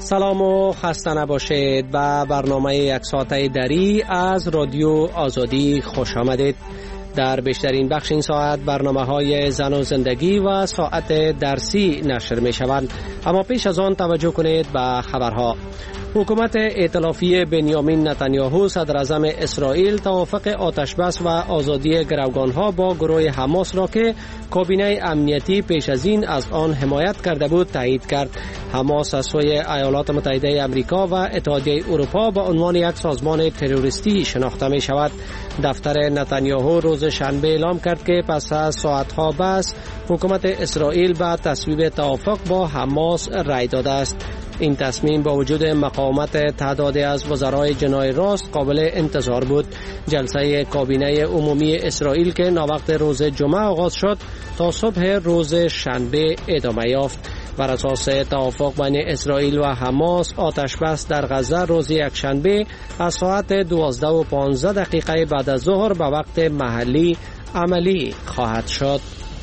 سلام و خسته نباشید. به برنامه یک ساعته دری از رادیو آزادی خوش آمدید. در بیشترین بخش این ساعت برنامه های زن و زندگی و ساعت درسی نشر می شوند. اما پیش از آن توجه کنید به خبرها. حکومت ائتلافی بنیامین نتانیاهو صدر اعظم اسرائیل توافق آتشبس و آزادی گروگانها با گروه حماس را که کابینه امنیتی پیش از این از آن حمایت کرده بود تایید کرد. حماس از سوی ایالات متحده آمریکا و اتحادیه اروپا به عنوان یک سازمان تروریستی شناخته می شود. دفتر نتانیاهو روز شنبه اعلام کرد که پس از ساعتها بحث حکومت اسرائیل به تصویب توافق با حماس رای داده است. این تصمیم با وجود مقاومت تعدادی از وزرای جناح راست قابل انتظار بود. جلسه کابینه عمومی اسرائیل که ناوقت روز جمعه آغاز شد تا صبح روز شنبه ادامه یافت. بر اساس توافق بین اسرائیل و حماس آتش بس در غزه روز یکشنبه از ساعت 12:15 بعد از ظهر به وقت محلی عملی خواهد شد.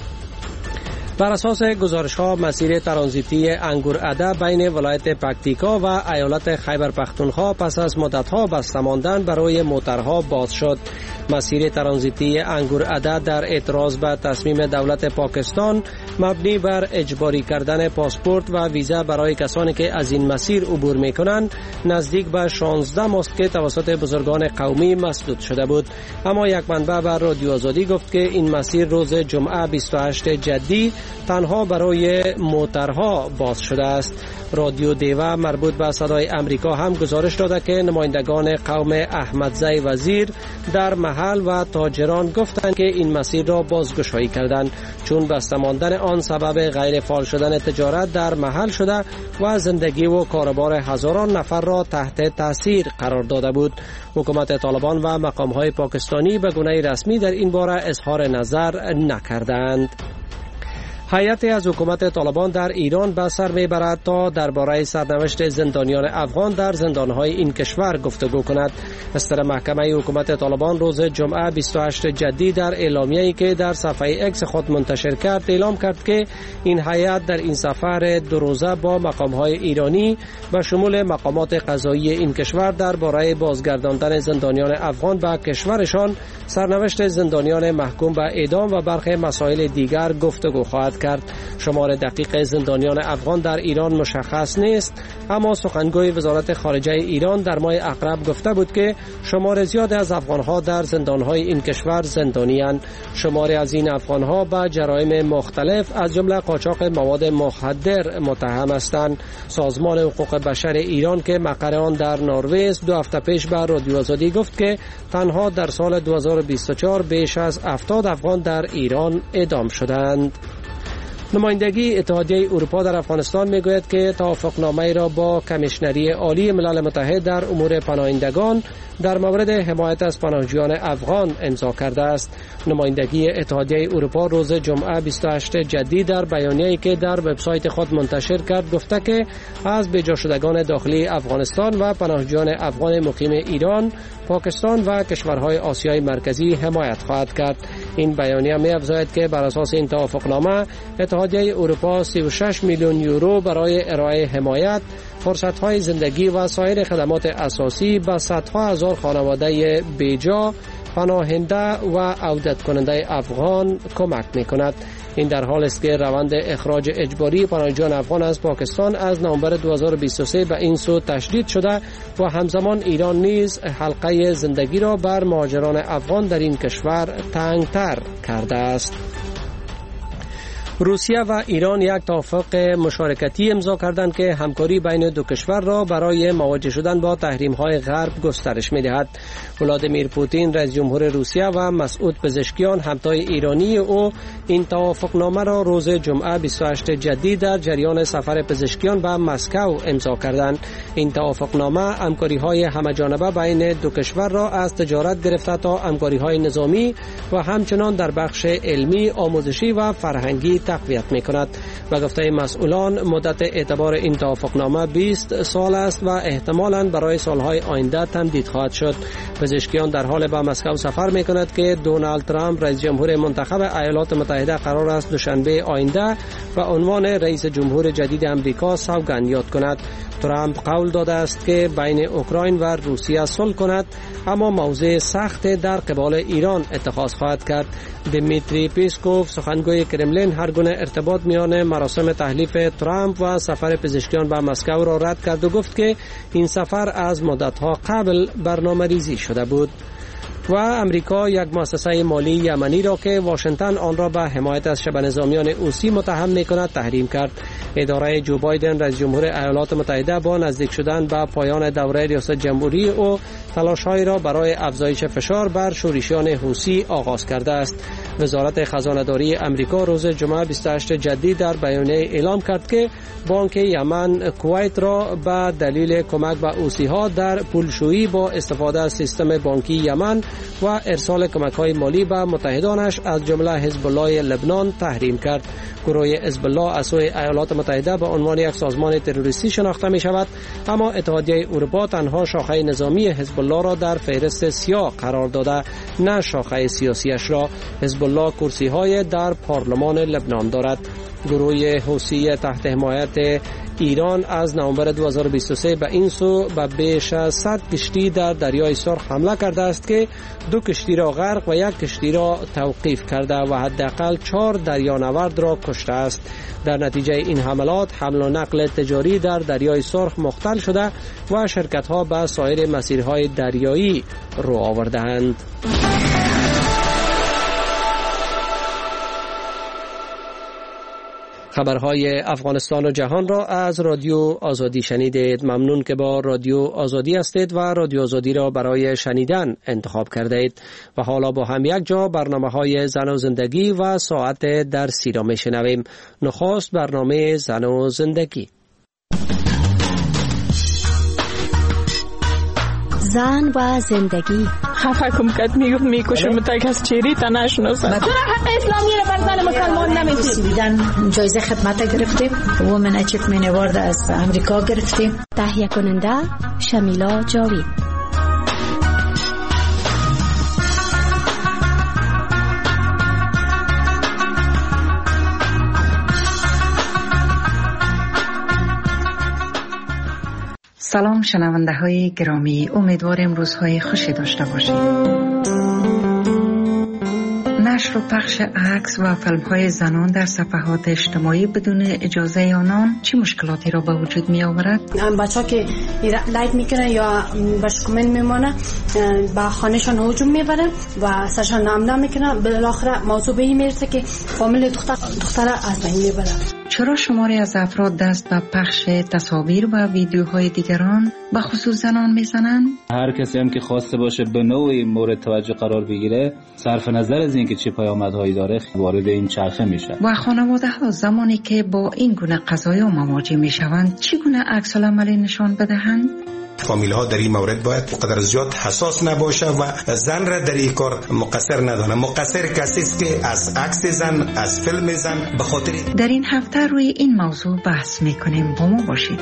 بر اساس گزارش‌ها مسیر ترانزیتی انگورعده بین ولایت پکتیکا و ایالت خیبر پختونخوا پس از مدت‌ها بسته ماندن برای موترها باز شد. مسیر ترانزیتی انگورعده در اعتراض به تصمیم دولت پاکستان مبنی بر اجباری کردن پاسپورت و ویزا برای کسانی که از این مسیر عبور می‌کنند نزدیک به 16 ماست که توسط بزرگان قومی مسدود شده بود. اما یک منبع بر رادیو آزادی گفت که این مسیر روز جمعه 28 جدی تنها برای موترها باز شده است. رادیو دیوه مربوط به صدای امریکا هم گزارش داده که نمایندگان قوم احمدزی وزیر در محل و تاجران گفتند که این مسیر را بازگشایی کردند چون بسته ماندن آن سبب غیر فعال شدن تجارت در محل شده و زندگی و کاروبار هزاران نفر را تحت تاثیر قرار داده بود. حکومت طالبان و مقام‌های پاکستانی به گونه رسمی در این باره اظهار نظر نکردند. هیئتی از حکومت طالبان در ایران به سر میبرد تا درباره سرنوشت زندانیان افغان در زندانهای این کشور گفتگو کند. مستر محکمه حکومت طالبان روز جمعه 28 جدی در اعلامیه‌ای که در صفحه ایکس خود منتشر کرد اعلام کرد که این هیئت در این سفر دو روزه با مقام‌های ایرانی به شمول مقامات قضایی این کشور درباره بازگرداندن زندانیان افغان به کشورشان، سرنوشت زندانیان محکوم به اعدام و برخی مسائل دیگر گفتگو خواهد کرد. شمار دقیق زندانیان افغان در ایران مشخص نیست، اما سخنگوی وزارت خارجه ایران در ماه اقرب گفته بود که شمار زیاد از افغانها در زندانهای این کشور زندانی‌اند. شماری از این افغانها به جرایم مختلف از جمله قاچاق مواد مخدر متهم هستند. سازمان حقوق بشر ایران که مقر آن در نروژ 2 هفته پیش به رادیو آزادی گفت که تنها در سال 2024 بیش از 70 افغان در ایران اعدام شدند. نمایندگی اتحادیه اروپا در افغانستان میگوید که توافقنامه را با کمیشنری عالی ملل متحد در امور پناهندگان در مورد حمایت از پناهجویان افغان امضا کرده است. نمایندگی اتحادیه اروپا روز جمعه 28 جدی در بیانیه‌ای که در وبسایت خود منتشر کرد گفته که از بجا شدگان داخلی افغانستان و پناهجویان افغان مقیم ایران، پاکستان و کشورهای آسیای مرکزی حمایت خواهد کرد. این بیانیه می‌افزاید که بر اساس این توافقنامه اتحادیه اروپا 36 میلیون یورو برای ارائه حمایت، فرصت‌های زندگی و سایر خدمات اساسی به صدها هزار خانواده بیجا، پناهنده و عودت کننده افغان کمک می‌کند. این در حال است که روند اخراج اجباری پناهجویان افغان از پاکستان از نوامبر 2023 به این سو تشدید شده و همزمان ایران نیز حلقه زندگی را بر مهاجران افغان در این کشور تنگتر کرده است. روسیه و ایران یک توافق مشارکتی امضا کردند که همکاری بین دو کشور را برای مواجه شدن با تحریم‌های غرب گسترش می‌دهد. ولادیمیر پوتین رئیس جمهور روسیه و مسعود پزشکیان همتای ایرانی او این توافقنامه را روز جمعه 28 جدی در جریان سفر پزشکیان به مسکو امضا کردند. این توافقنامه همکاری‌های همه‌جانبه بین دو کشور را از تجارت گرفته تا همکاری‌های نظامی و همچنان در بخش علمی، آموزشی و فرهنگی تقویت می‌کند. و گفته مسئولان مدت اعتبار این توافقنامه 20 سال است و احتمالاً برای سالهای آینده تمدید خواهد شد. پزشکیان در حال به مسکو سفر می‌کند که دونالد ترامپ رئیس جمهور منتخب ایالات متحده قرار است دوشنبه آینده و عنوان رئیس جمهور جدید امریکا سوگند یاد کند. ترامپ قول داده است که بین اوکراین و روسیه صلح کند، اما موضع سخت در قبال ایران اتخاذ خواهد کرد. دمیتری پیسکوف سخنگوی کرملین هر گونه ارتباط میان مراسم تحلیف ترامپ و سفر پزشکیان به مسکو را رد کرد و گفت که این سفر از مدت‌ها قبل برنامه‌ریزی شده بود. و امریکا یک مؤسسه مالی یمنی را که واشنگتن آن را به حمایت از شبه نظامیان حوثی متهم می‌کند تحریم کرد. اداره جو بایدن رئیس جمهور ایالات متحده با نزدیک شدن به پایان دوره ریاست جمهوری او تلاش‌هایی را برای افزایش فشار بر شورشیان حوثی آغاز کرده است. وزارت خزانه‌داری امریکا روز جمعه 28 جدی در بیانیه اعلام کرد که بانک یمن کویت را به دلیل کمک به حوثی‌ها در پولشویی با استفاده از سیستم بانکی یمن و ارسال کمک‌های مالی به متحدانش از جمله حزب الله لبنان تحریم کرد. گروه حزب الله از سوی ایالات متحده به عنوان یک سازمان تروریستی شناخته می شود، اما اتحادیه اروپا تنها شاخه نظامی حزب الله را در فهرست سیاه قرار داده، نه شاخه سیاسیش را. حزب الله کرسی‌های در پارلمان لبنان دارد. گروه حوثی تحت حمایت ایران از نوامبر 2023 به این سو به بیش از 100 کشتی در دریای سرخ حمله کرده است که 2 کشتی را غرق و 1 کشتی را توقیف کرده و حداقل 4 دریانورد را کشته است. در نتیجه این حملات حمل و نقل تجاری در دریای سرخ مختل شده و شرکت‌ها به سایر مسیرهای دریایی رو آورده‌اند. خبرهای افغانستان و جهان را از رادیو آزادی شنیدید. ممنون که با رادیو آزادی هستید و رادیو آزادی را برای شنیدن انتخاب کردید. و حالا با هم یک جا برنامه‌های زن و زندگی و ساعت درسی را میشنویم. نخست برنامه زن و زندگی. زن و زندگی. خفه کم کد میکشم تا کس چیری تا نشناسم. چرا حق اسلامی رو بر زن مسلمان نمیدید؟ جایزه خدمت گرفتیم. وومن اچیومنت اوارد از امریکا گرفتیم. تهیه کننده شمیلا جاوید. سلام شنونده های گرامی، امیدوارم روزهای خوشی داشته باشید. نشر و پخش عکس و فیلم های زنان در صفحات اجتماعی بدون اجازه آنان چه مشکلاتی را به وجود می آورد؟ بچه ها که لایک میکنن یا باش کامنت میمونه به خانهشان هجوم میبرن و سرشان نام میکنن، بالاخره موضوع به این میرسه که فامیل دختر از بین میبرن. چرا شماری از افراد دست به پخش تصاویر و ویدیوهای دیگران به خصوص زنان میزنند؟ هر کسی هم که خواسته باشه به نوعی مورد توجه قرار بگیره، صرف نظر از اینکه چه پیامدهایی داره وارد این چرخه میشه. و خانواده ها زمانی که با این گونه قضایا مواجه میشوند چگونه عکس العملی نشان بدهند؟ فامیل ها در این مورد باید قدر زیاد حساس نباشه و زن را در این کار مقصر ندانه. مقصر کسی است که از عکس زن، از فیلم زن به خاطر. در این هفته روی این موضوع بحث میکنیم، با ما باشید.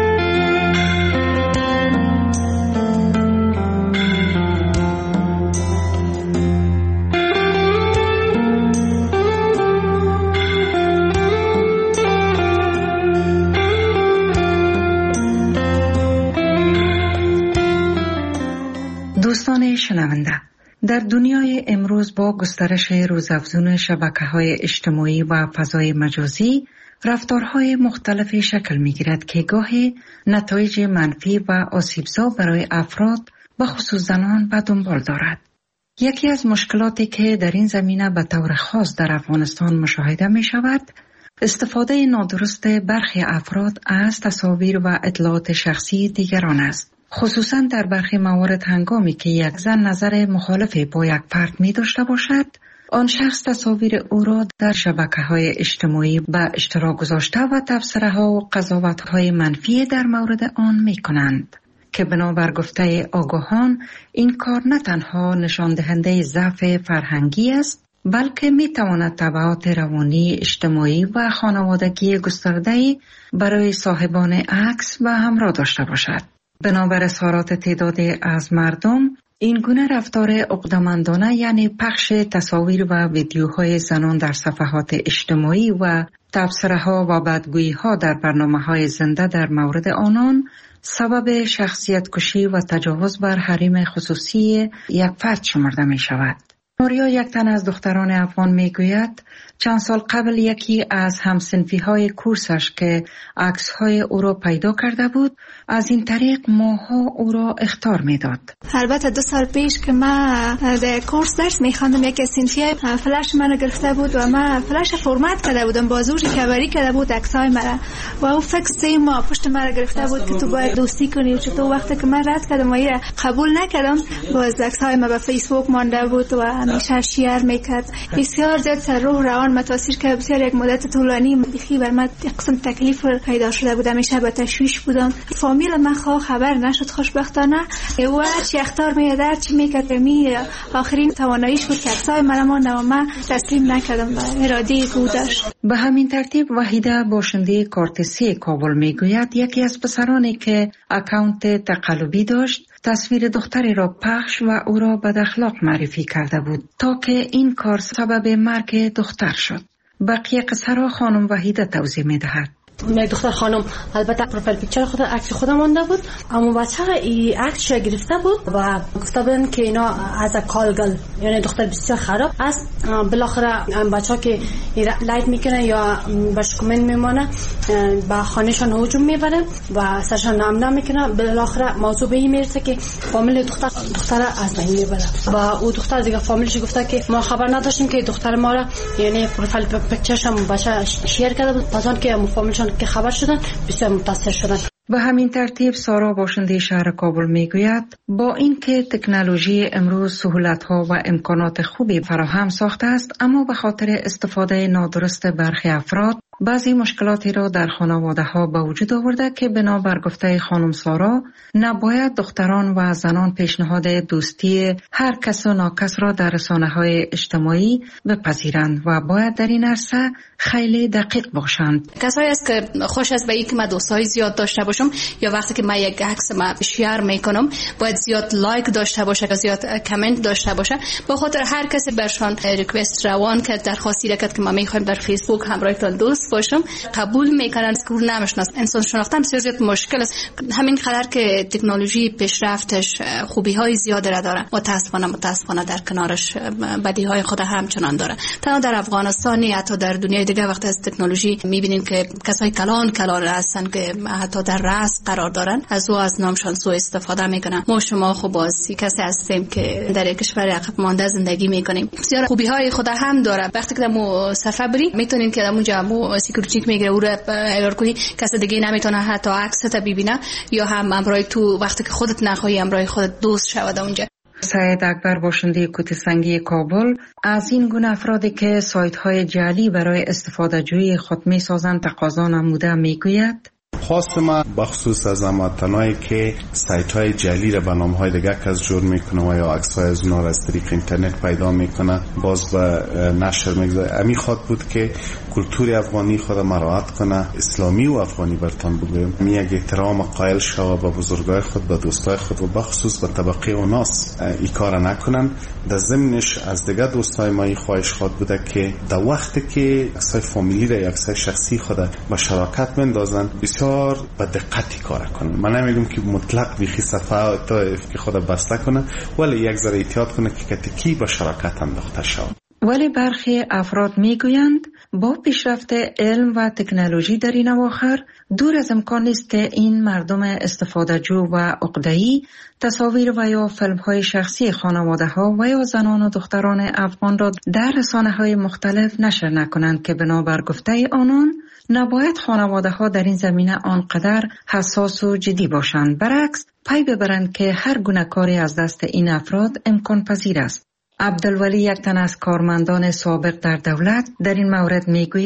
دوستان شنونده، در دنیای امروز با گسترش روزافزون شبکه‌های اجتماعی و فضای مجازی رفتارهای مختلفی شکل می‌گیرد که گاهی نتایج منفی و آسیبزا برای افراد به خصوص زنان به دنبال دارد. یکی از مشکلاتی که در این زمینه به طور خاص در افغانستان مشاهده می‌شود، استفاده نادرست برخی افراد از تصاویر و اطلاعات شخصی دیگران است. خصوصا در برخی موارد هنگامی که یک زن نظر مخالفی با یک فرد می داشته باشد، آن شخص تصاویر او را در شبکه‌های اجتماعی به اشتراک گذاشته و تبصره‌ها و قضاوت‌های منفی در مورد آن می کنند که بنابر گفته آگاهان این کار نه تنها نشان دهنده ضعف فرهنگی است، بلکه می تواند تبعات روانی، اجتماعی و خانوادگی گسترده‌ای برای صاحبان عکس و همراه داشته باشد. بنابر اظهارات تعدادی از مردم، این گونه رفتار عقده‌مندانه یعنی پخش تصاویر و ویدیوهای زنان در صفحات اجتماعی و تبصره‌ها و بدگویی‌ها در برنامه‌های زنده در مورد آنان سبب شخصیت کشی و تجاوز بر حریم خصوصی یک فرد شمرده می شود. ماریا، یک تن از دختران افغان می گوید چند سال قبل یکی از همسنفی‌های کورسش که عکس‌های او را پیدا کرده بود از این طریق ماها او را اخطار می داد. البته 2 سال پیش که من در کورس درس می خواندم یکی از سنفی‌های فلش منو گرفته بود و من فلش فرمت کرده بودم با زور کاوری کرده بود عکس‌های مرا و او فکس 3 ماه پشت مرا گرفته بود که تو باید دوستی کنی. چطور وقتی که من رد کردم و اینو قبول نکردم باز عکس‌های ما به فیسبوک مانده بود و همیشه شیر میکرد. بسیار زیاد سر روح روان متاثر که بسیار یک مدت طولانی بخی بر من یک قسم تکلیف پیدا شده بود. همیشه به تشویش بودم. فامیل من خبر نشد خوشبختانه. او چی اختار میاد چی میکرد می آخرین تواناییش بود که عکسای من مانده و من تسلیم نکردم و اراده خود داشت. به همین ترتیب وحیده باشنده کارتسی کابل میگوید یکی از پسرانی که اکانت تقلبی داشت تصویر دختری را پخش و او را بد اخلاق معرفی کرده بود تا که این کار سبب مرگ دختر شد. بقیه قصه را خانم وحیده توضیح می‌دهد. دختر خانم البته پروفایل پیکچر خود عکس خودم مونده بود اما بچه این عکسش گرفته بود و گفته بودن که اینا از کالگل یعنی دختر بسیار خراب است. بالاخره بچه‌ها که لایک میکنه یا باش کامنت میمونه با خانهشان هجوم میبره و سرشان نام میکنه. بالاخره موضوع به این میرسه که فامیل دختر از بین میبره و او دختر دیگه فامیلش گفته که ما خبر نداشتیم که دختر ما را یعنی پروفایل پیکچرش هم بچه شیر کرده بود. پس آن که فامیلشان که خبر شدن بسیار متاثر شدن. به همین ترتیب سارا باشنده شهر کابل میگوید با اینکه تکنولوژی امروز سهولت‌ها و امکانات خوبی فراهم ساخته است اما به خاطر استفاده نادرست برخی افراد بعضی مشکلاتی را در خانواده‌ها به وجود آورده که بنابر گفته خانم سارا نباید دختران و زنان پیشنهاد دوستی هر کس و ناکس را در رسانه‌های اجتماعی بپذیرند و باید در این عرصه خیلی دقیق باشند. کسایی است که خوش است به اینکه من دوستای زیاد داشته باشم یا وقتی که من یک عکس ما شیر میکنم باید زیاد لایک داشته باشه یا زیاد کامنت داشته باشه. به خاطر هر کسی برشان ریکوست روان کرد درخواستی کرد که ما میخوایم در فیسبوک همراهتان دوست باشم قبول میکنن که نمیشناس. انسان شناختن بسیار زیاد مشکل است. همین قدر که تکنولوژی پیشرفتش خوبی های زیاد را داره متاسفانه در کنارش بدی های خود همچنان داره. تنها در افغانستان حتی در دنیای دیگه وقتی از تکنولوژی میبینیم که کسای کلان هستن که حتی در رأس قرار دارن از نامشان سوء استفاده میکنن. ما شما خب بازی کسی هستیم که در یک کشور عقب مانده زندگی میکنیم. بسیار خوبی های خود هم داره. وقتی که مو صفحه بری میتونین که اونجا مو سکیوریتی میگیره او را اگر کنی کسی دیگه نمیتونه حتی عکست ببینه یا هم امرای تو وقتی که خودت نخواهی امرای خودت دوست شود اونجا. سعید اکبر باشنده کوتسنگی کابل از این گونه افرادی که سایت های جعلی برای استفاده جویی خود می سازند تقاضا نموده میگوید خواست ما بخصوص از امواتنایی که سایت های جعلی را به نام های دیگه کس جور میکنه و یا عکس های از اونا را از طریق اینترنت پیدا میکنه باز به نشر میگذاره. امی خواد بود که کلتور افغانی خود مراعات کنه، اسلامی و افغانی برتان بگویم، می یک احترام قائل شو به بزرگای خود، به دوستای خود و بخصوص به طبقه اوناس ای کار نکنن. در ضمنش از دیگه دوستای ما خواهش خواد بوده که در وقتی که عکسای فامیلی را یا عکسای شخصی خود به شراکت بندازن بسیار با دقتی کار کنن. من نمیگم که مطلق بیخی صفحه که خود بسته کنه ولی یک ذره احتیاط کنه که کتکی با شراکت انداخته شود. ولی برخی افراد میگویند با پیشرفت علم و تکنولوژی در این اواخر دور از امکان است که این مردم استفاده‌جو و عقده‌ای تصاویر و یا فیلم‌های شخصی خانواده‌ها و یا زنان و دختران افغان را در رسانه‌های مختلف نشر نکنند که بنابر گفته آنان نباید خانواده‌ها در این زمینه آنقدر حساس و جدی باشند. برعکس پی ببرند که هر گونه کاری از دست این افراد امکان پذیر است. عبدالولی یک تن از کارمندان سابق در دولت در این مورد میگوید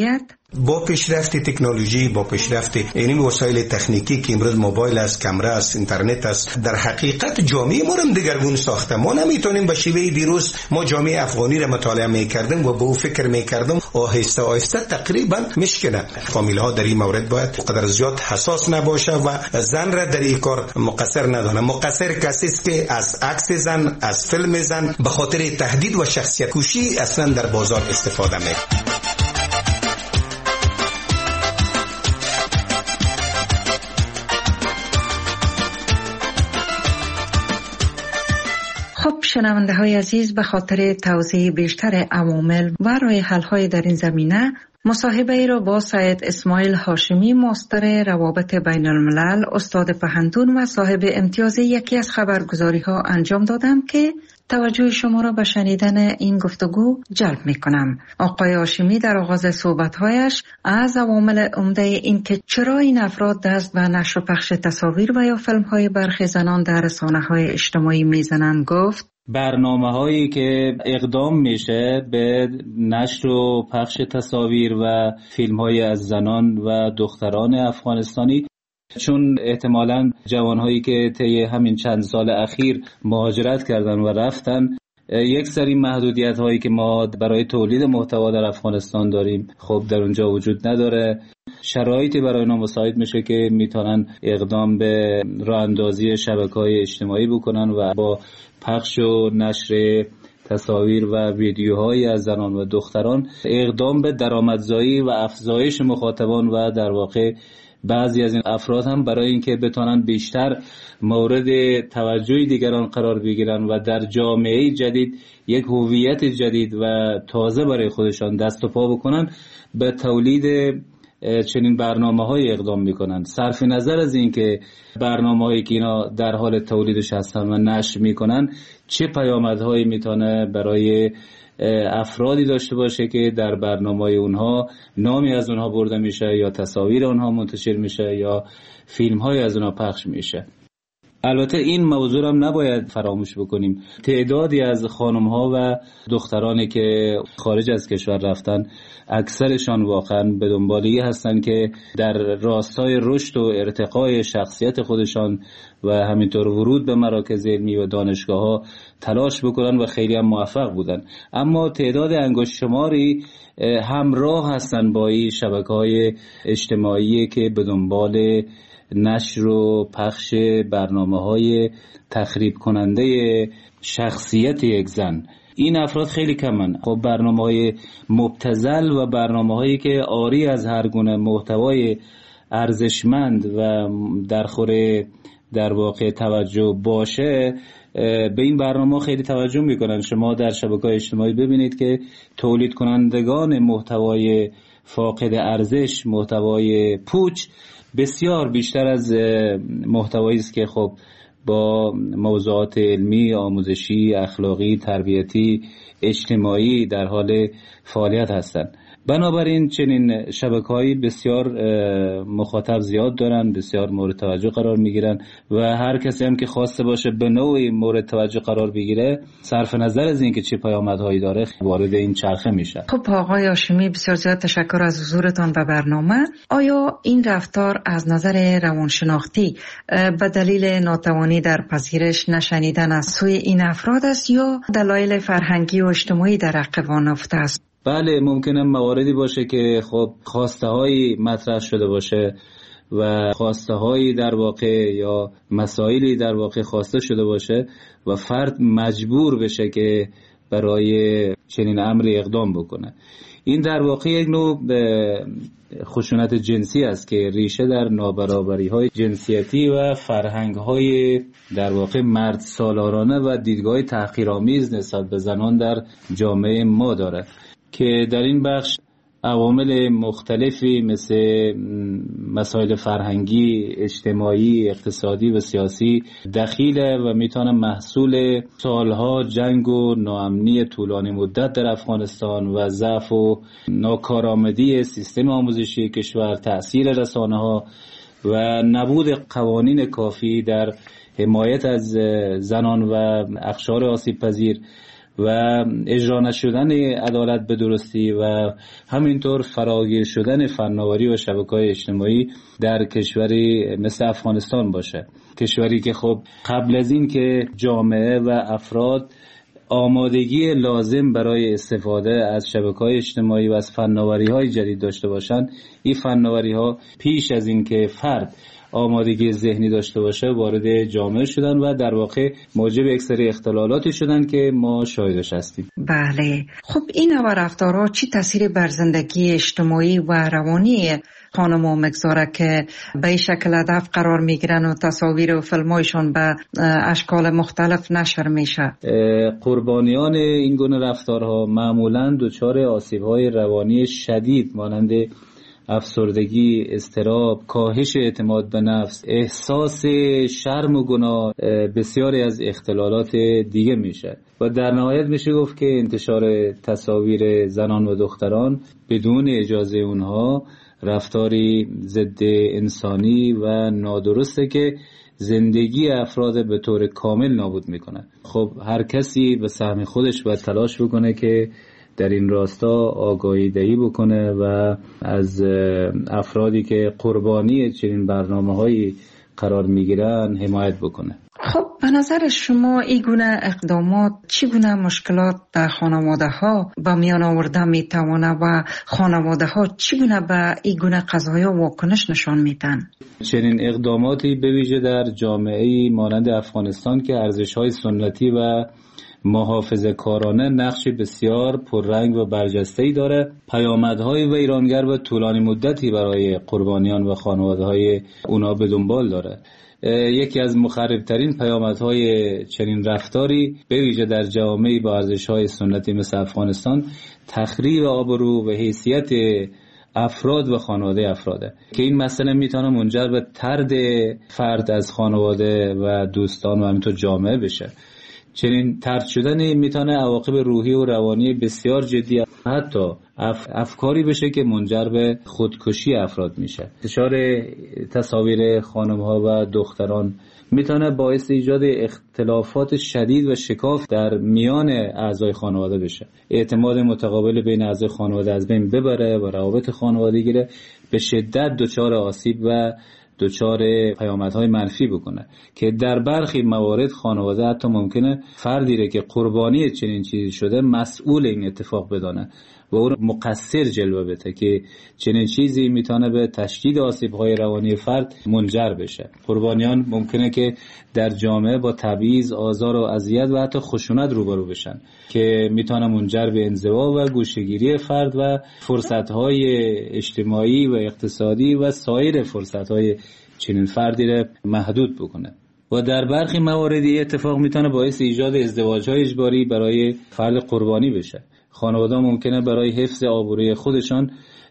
با پیشرفت تکنولوژی، با پیشرفت این وسایل تکنیکی که امروز موبایل است، کامera است، اینترنت است، در حقیقت جامعه ما رو دگرگون ساخته. ما نمیتونیم به شیوه دیروز ما جامعه افغانی رو مطالعه میکردیم و به او فکر میکردیم، آهسته آهسته تقریبا میشکنه. فامیل ها در این مورد باید قدر زیاد حساس نباشه و زن را در این کار مقصر ندانه. مقصر کسی است که از عکس زن، از فیلم زن به خاطر تهدید و شخصیت کشی اصلا در بازار استفاده میکنه. خب شنونده های عزیز، به خاطر توضیح بیشتر عوامل و راه حل های در این زمینه مصاحبه ای را با سید اسماعیل هاشمی، ماستر روابط بین الملل، استاد پهندون و صاحب امتیاز یکی از خبرگزاری ها انجام دادم که توجه شما را به شنیدن این گفتگو جلب می کنم. آقای هاشمی در آغاز صحبت‌هایش از عوامل عمده این که چرا این افراد دست به نشر و پخش تصاویر و یا فیلم‌های برخی زنان در رسانه‌های اجتماعی میزنند گفت برنامه‌هایی که اقدام میشه به نشر و پخش تصاویر و فیلم‌های از زنان و دختران افغانستانی، چون احتمالاً جوانهایی که طی همین چند سال اخیر مهاجرت کردن و رفتن، یک سری محدودیت هایی که ما برای تولید محتوا در افغانستان داریم خب در اونجا وجود نداره. شرایطی برای اینا مساعد میشه که میتونن اقدام به راه اندازی شبکه‌های اجتماعی بکنن و با پخش و نشر تصاویر و ویدیوهایی از زنان و دختران اقدام به درآمدزایی و افزایش مخاطبان و در واقع بعضی از این افراد هم برای اینکه بتونن بیشتر مورد توجه دیگران قرار بگیرن و در جامعه جدید یک هویت جدید و تازه برای خودشان دست و پا بکنن، به تولید چنین برنامه‌های اقدام میکنن. صرف نظر از اینکه برنامه‌هایی که اینا در حال تولیدش هستن و نشر میکنن چه پیامدهایی میتونه برای افرادی داشته باشه که در برنامه‌های اونها نامی از اونها برده میشه یا تصاویر اونها منتشر میشه یا فیلم‌های از اونها پخش میشه. البته این موضوع هم نباید فراموش بکنیم. تعدادی از خانم‌ها و دخترانی که خارج از کشور رفتن، اکثرشان واقعا به دنبالی هستن که در راستای رشد و ارتقای شخصیت خودشان و همینطور ورود به مراکز علمی و دانشگاه‌ها تلاش بکنن و خیلی هم موفق بودن. اما تعداد انگشت شماری همراه هستن با این شبکه‌های اجتماعی که به دنبال نشر و پخش برنامه‌های تخریب کننده شخصیت یک زن. این افراد خیلی کمن. خب برنامه‌های مبتذل و برنامه‌هایی که عاری از هر گونه محتوای ارزشمند و در واقع توجه باشه، به این برنامه خیلی توجه میکنن. شما در شبکه‌های اجتماعی ببینید که تولید کنندگان محتوای فاقد ارزش، محتوای پوچ، بسیار بیشتر از محتوایی است که خب با موضوعات علمی، آموزشی، اخلاقی، تربیتی، اجتماعی در حال فعالیت هستند. بنابراین چنین شبکه‌هایی بسیار مخاطب زیاد دارن، بسیار مورد توجه قرار میگیرن و هر کسی هم که خواسته باشه به نوعی مورد توجه قرار بگیره، صرف نظر از اینکه چه پیامدهایی داره، وارد این چرخه میشه. خب آقای هاشمی، بسیار زیاد تشکر از حضورتان به برنامه. آیا این رفتار از نظر روانشناختی به دلیل ناتوانی در پذیرش نشنیدن از سوی این افراد است یا دلایل فرهنگی و اجتماعی در عقب آن افته است؟ بله، ممکنه مواردی باشه که خب خواسته هایی مطرح شده باشه و خواسته هایی در واقع یا مسائلی در واقع خواسته شده باشه و فرد مجبور بشه که برای چنین امری اقدام بکنه. این در واقع یک نوع خشونت جنسی است که ریشه در نابرابری های جنسیتی و فرهنگ های در واقع مرد سالارانه و دیدگاه تحقیرآمیز نسبت به زنان در جامعه ما داره که در این بخش عوامل مختلفی مثل مسائل فرهنگی، اجتماعی، اقتصادی و سیاسی دخیله و میتونه محصول سالها جنگ و ناامنی طولانی مدت در افغانستان و ضعف و ناکارآمدی سیستم آموزشی کشور، تأثیر رسانه‌ها و نبود قوانین کافی در حمایت از زنان و اقشار آسیب پذیر و اجرا نشدن عدالت به درستی و همینطور فراگیر شدن فناوری و شبکه‌های اجتماعی در کشوری مثل افغانستان باشه. کشوری که خب قبل از این که جامعه و افراد آمادگی لازم برای استفاده از شبکه‌های اجتماعی و از فناوری‌های جدید داشته باشند، این فناوری‌ها پیش از این که فرد آمادگی ذهنی داشته باشه وارد جامعه شدن و در واقع موجب یک سری اختلالاتی شدن که ما شاهدش هستیم. بله، خب این نوع رفتارها چی تاثیر بر زندگی اجتماعی و روانی خانم‌ها میگذاره که به این شکل هدف قرار میگیرن و تصاویر و فیلم‌هایشون به اشکال مختلف نشر میشه؟ قربانیان این گونه رفتارها معمولاً دچار آسیب‌های روانی شدید مانند افسردگی، اضطراب، کاهش اعتماد به نفس، احساس شرم و گناه، بسیاری از اختلالات دیگه میشه و در نهایت میشه گفت که انتشار تصاویر زنان و دختران بدون اجازه اونها رفتاری ضد انسانی و نادرسته که زندگی افراد به طور کامل نابود میکنه. خب هر کسی به سهم خودش باید تلاش بکنه که در این راستا آگاهی دهی بکنه و از افرادی که قربانی چنین برنامه‌هایی قرار میگیرن حمایت بکنه. خب به نظر شما این گونه اقدامات چی گونه مشکلات در خانواده ها به میان آورده میتونه و خانواده ها چی گونه به این گونه قضایا واکنش نشان میدن؟ چنین اقداماتی به ویژه در جامعه‌ای مانند افغانستان که ارزش‌های سنتی و محافظه کارانه نقش بسیار پررنگ و برجسته‌ای داره، پیامدهای ویرانگر و طولانی مدتی برای قربانیان و خانواده‌های اونا به دنبال داره. یکی از مخربترین پیامدهای چنین رفتاری به ویژه در جوامعی با ارزش‌های سنتی مثل افغانستان تخریب آبرو و حیثیت افراد و خانواده افراده که این مسئله میتونه منجر به طرد فرد از خانواده و دوستان و همینطور جامعه بشه. چنین طرد شدن میتونه عواقب روحی و روانی بسیار جدی حتی افکاری بشه که منجر به خودکشی افراد میشه. انتشار تصاویر خانم‌ها و دختران میتونه باعث ایجاد اختلافات شدید و شکاف در میان اعضای خانواده بشه. اعتماد متقابل بین اعضای خانواده از بین ببره و روابط خانوادگی به شدت دچار آسیب و دچار پیامدهای منفی بکنه که در برخی موارد خانواده حتی ممکنه فردی را که قربانی چنین چیزی شده مسئول این اتفاق بدانه و او مقصر جلوه بده که چنین چیزی میتونه به تشدید آسیب‌های روانی فرد منجر بشه. قربانیان ممکنه که در جامعه با تبعیض، آزار و اذیت و حتی خشونت روبرو بشن که میتونه منجر به انزوا و گوشه‌گیری فرد و فرصت‌های اجتماعی و اقتصادی و سایر فرصت‌های چنین فردی را محدود بکنه. و در برخی مواردی اتفاق میتونه باعث ایجاد ازدواج‌های اجباری برای فرد قربانی بشه. خانواده ممکنه برای حفظ آبروی خودشان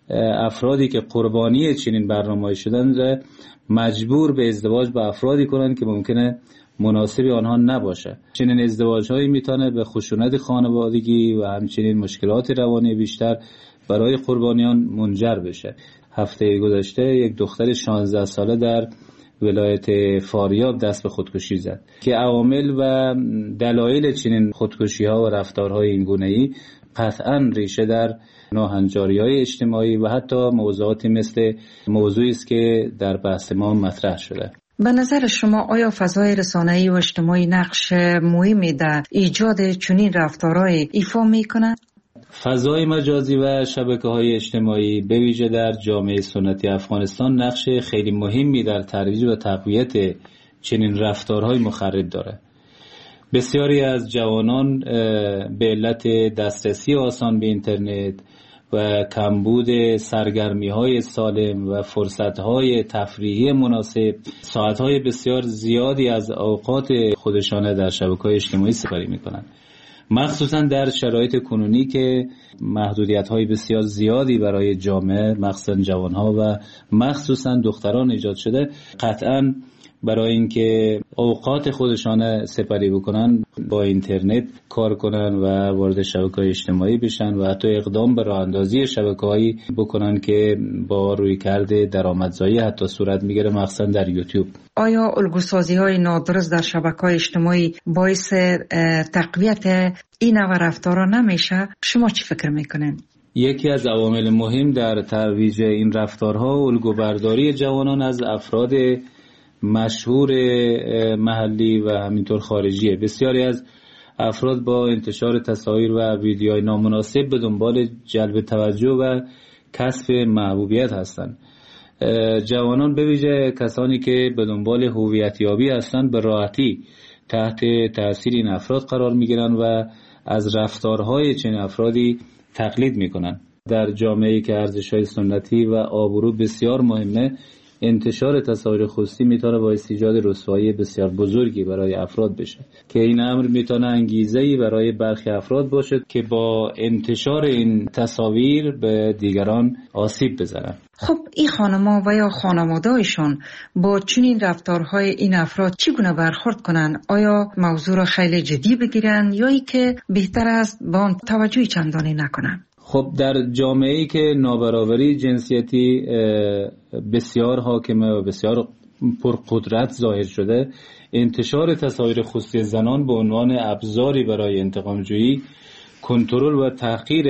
افرادی که قربانی چنین برنامه‌ای شدن را مجبور به ازدواج با افرادی کنن که ممکنه مناسب آنها نباشه. چنین ازدواج‌هایی میتونه به خشونت خانوادگی و همچنین مشکلات روانی بیشتر برای قربانیان منجر بشه. هفته گذشته یک دختر 16 ساله در ولایت فاریاب دست به خودکشی زد که عوامل و دلایل چنین خودکشی‌ها و رفتارهای این گونه‌ای قطعاً ریشه در ناهنجاری‌های اجتماعی و حتی موضوعاتی مثل موضوعی است که در بحث ما مطرح شده. به نظر شما آیا فضای رسانه‌ای و اجتماعی نقش مهمی در ایجاد چنین رفتارهای ایفا می‌کند؟ فضای مجازی و شبکه‌های اجتماعی به ویژه در جامعه سنتی افغانستان نقش خیلی مهمی در ترویج و تقویت چنین رفتارهای مخرب داره. بسیاری از جوانان به علت دسترسی آسان به اینترنت و کمبود سرگرمی‌های سالم و فرصت‌های تفریحی مناسب ساعت‌های بسیار زیادی از اوقات خودشان در شبکه‌های اجتماعی سپری می‌کنند. مخصوصا در شرایط کنونی که محدودیت‌های بسیار زیادی برای جامعه مخصوصا جوان‌ها و مخصوصا دختران ایجاد شده، قطعاً برای اینکه اوقات خودشان سپری بکنن با اینترنت کار کنن و وارد شبکه‌های اجتماعی بشن و حتی اقدام به راه اندازی شبکه‌هایی بکنن که با رویکرد درآمدزایی حتی صورت میگیره، مخصوصا در یوتیوب. آیا الگوسازی‌های نادرست در شبکه‌های اجتماعی باعث تقویت این نوع رفتارا نمیشه؟ شما چی فکر میکنین؟ یکی از عوامل مهم در ترویج این رفتارها الگوبرداری جوانان از افراد مشهور محلی و همینطور خارجیه. بسیاری از افراد با انتشار تصاویر و ویدیوهای نامناسب به دنبال جلب توجه و کسب محبوبیت هستند. جوانان به ویژه کسانی که به دنبال هویتیابی هستند به راحتی تحت تأثیر این افراد قرار میگیرند و از رفتارهای چنین افرادی تقلید میکنند. در جامعه‌ای که ارزش‌های سنتی و آبرو بسیار مهمه، انتشار تصاویر خصوصی میتونه باعث ایجاد رسوایی بسیار بزرگی برای افراد بشه که این امر میتونه انگیزه‌ای برای برخی افراد باشه که با انتشار این تصاویر به دیگران آسیب بزنن. خب این خانم‌ها و یا خانواده‌شون با چنین رفتارهای این افراد چگونه برخورد کنن؟ آیا موضوع را خیلی جدی بگیرن یا ای که بهتر است با آن توجهی چندانی نکنن؟ خب در جامعه‌ای که نابرابری جنسیتی بسیار حاکمه و بسیار پرقدرت ظاهر شده، انتشار تصاویر خصوصی زنان به عنوان ابزاری برای انتقام‌جویی، کنترل و تحقیر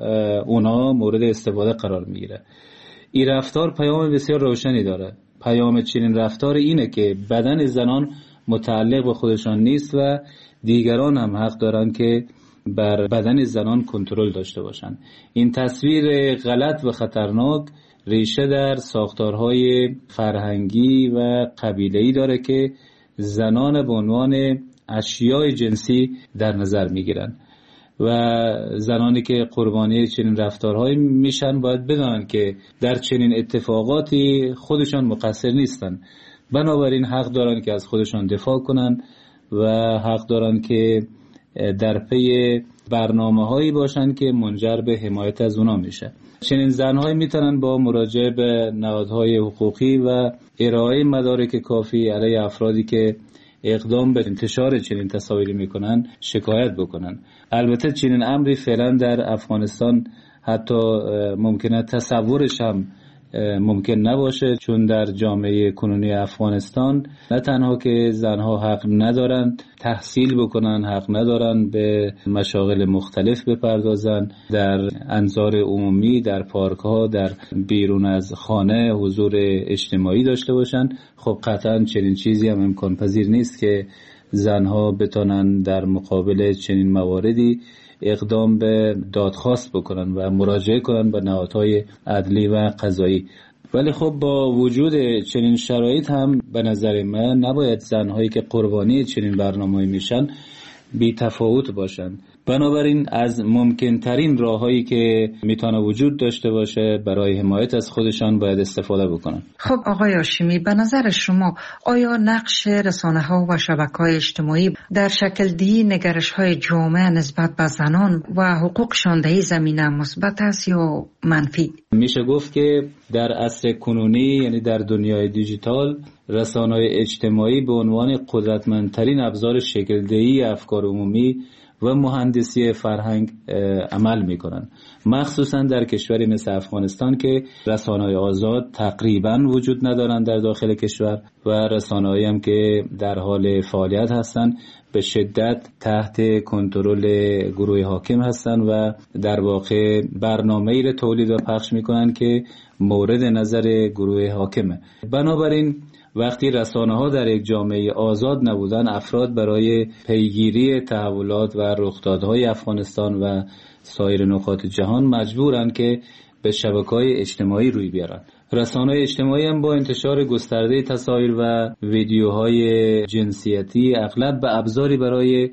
اونا مورد استفاده قرار میگیره. این رفتار پیام بسیار روشنی داره. پیام چنین رفتار اینه که بدن زنان متعلق به خودشان نیست و دیگران هم حق دارن که بر بدن زنان کنترل داشته باشند. این تصویر غلط و خطرناک ریشه در ساختارهای فرهنگی و قبیله‌ای داره که زنان به عنوان اشیاء جنسی در نظر میگیرن و زنانی که قربانی چنین رفتارهایی میشن باید بدانن که در چنین اتفاقاتی خودشان مقصر نیستن. بنابراین حق دارن که از خودشان دفاع کنن و حق دارن که در پی برنامه‌هایی باشن که منجر به حمایت از اونا میشه. چنین زن‌هایی میتونن با مراجعه به نهادهای حقوقی و ارائه مدارک کافی علیه افرادی که اقدام به انتشار چنین تصاویری میکنن شکایت بکنن. البته چنین امری فعلا در افغانستان حتی ممکنه تصورش هم ممکن نباشه، چون در جامعه کنونی افغانستان نه تنها که زنها حق ندارن تحصیل بکنن، حق ندارن به مشاغل مختلف بپردازن، در انظار عمومی، در پارک ها، در بیرون از خانه حضور اجتماعی داشته باشن. خب قطعا چنین چیزی هم امکان پذیر نیست که زنها بتونن در مقابل چنین مواردی اقدام به دادخواست بکنن و مراجعه کنن به نهادهای عدلی و قضایی. ولی خب با وجود چنین شرایط هم به نظر من نباید زنهایی که قربانی چنین برنامه‌ای میشن بی تفاوت باشن. بنابراین از ممکن ترین راههایی که میتونه وجود داشته باشه برای حمایت از خودشان باید استفاده بکنن. خب آقای هاشمی، به نظر شما آیا نقش رسانه‌ها و شبکه‌های اجتماعی در شکل دهی نگرش‌های جامعه نسبت به زنان و حقوقشان در این زمینه مثبت است یا منفی؟ میشه گفت که در عصر کنونی، یعنی در دنیای دیجیتال، رسانه‌های اجتماعی به عنوان قدرتمندترین ابزار شکل‌دهی افکار عمومی و مهندسی فرهنگ عمل میکنن، مخصوصا در کشوری مثل افغانستان که رسانه‌های آزاد تقریبا وجود ندارن در داخل کشور و رسانه‌هایی هم که در حال فعالیت هستن به شدت تحت کنترل گروه حاکم هستن و در واقع برنامه‌ای را تولید و پخش میکنن که مورد نظر گروه حاکمه. بنابراین وقتی رسانه‌ها در یک جامعه آزاد نبودن، افراد برای پیگیری تحولات و رخدادهای افغانستان و سایر نقاط جهان مجبورن که به شبکه‌های اجتماعی روی بیارن. رسانه‌های اجتماعی هم با انتشار گسترده تصاویر و ویدیوهای جنسیتی اغلب به ابزاری برای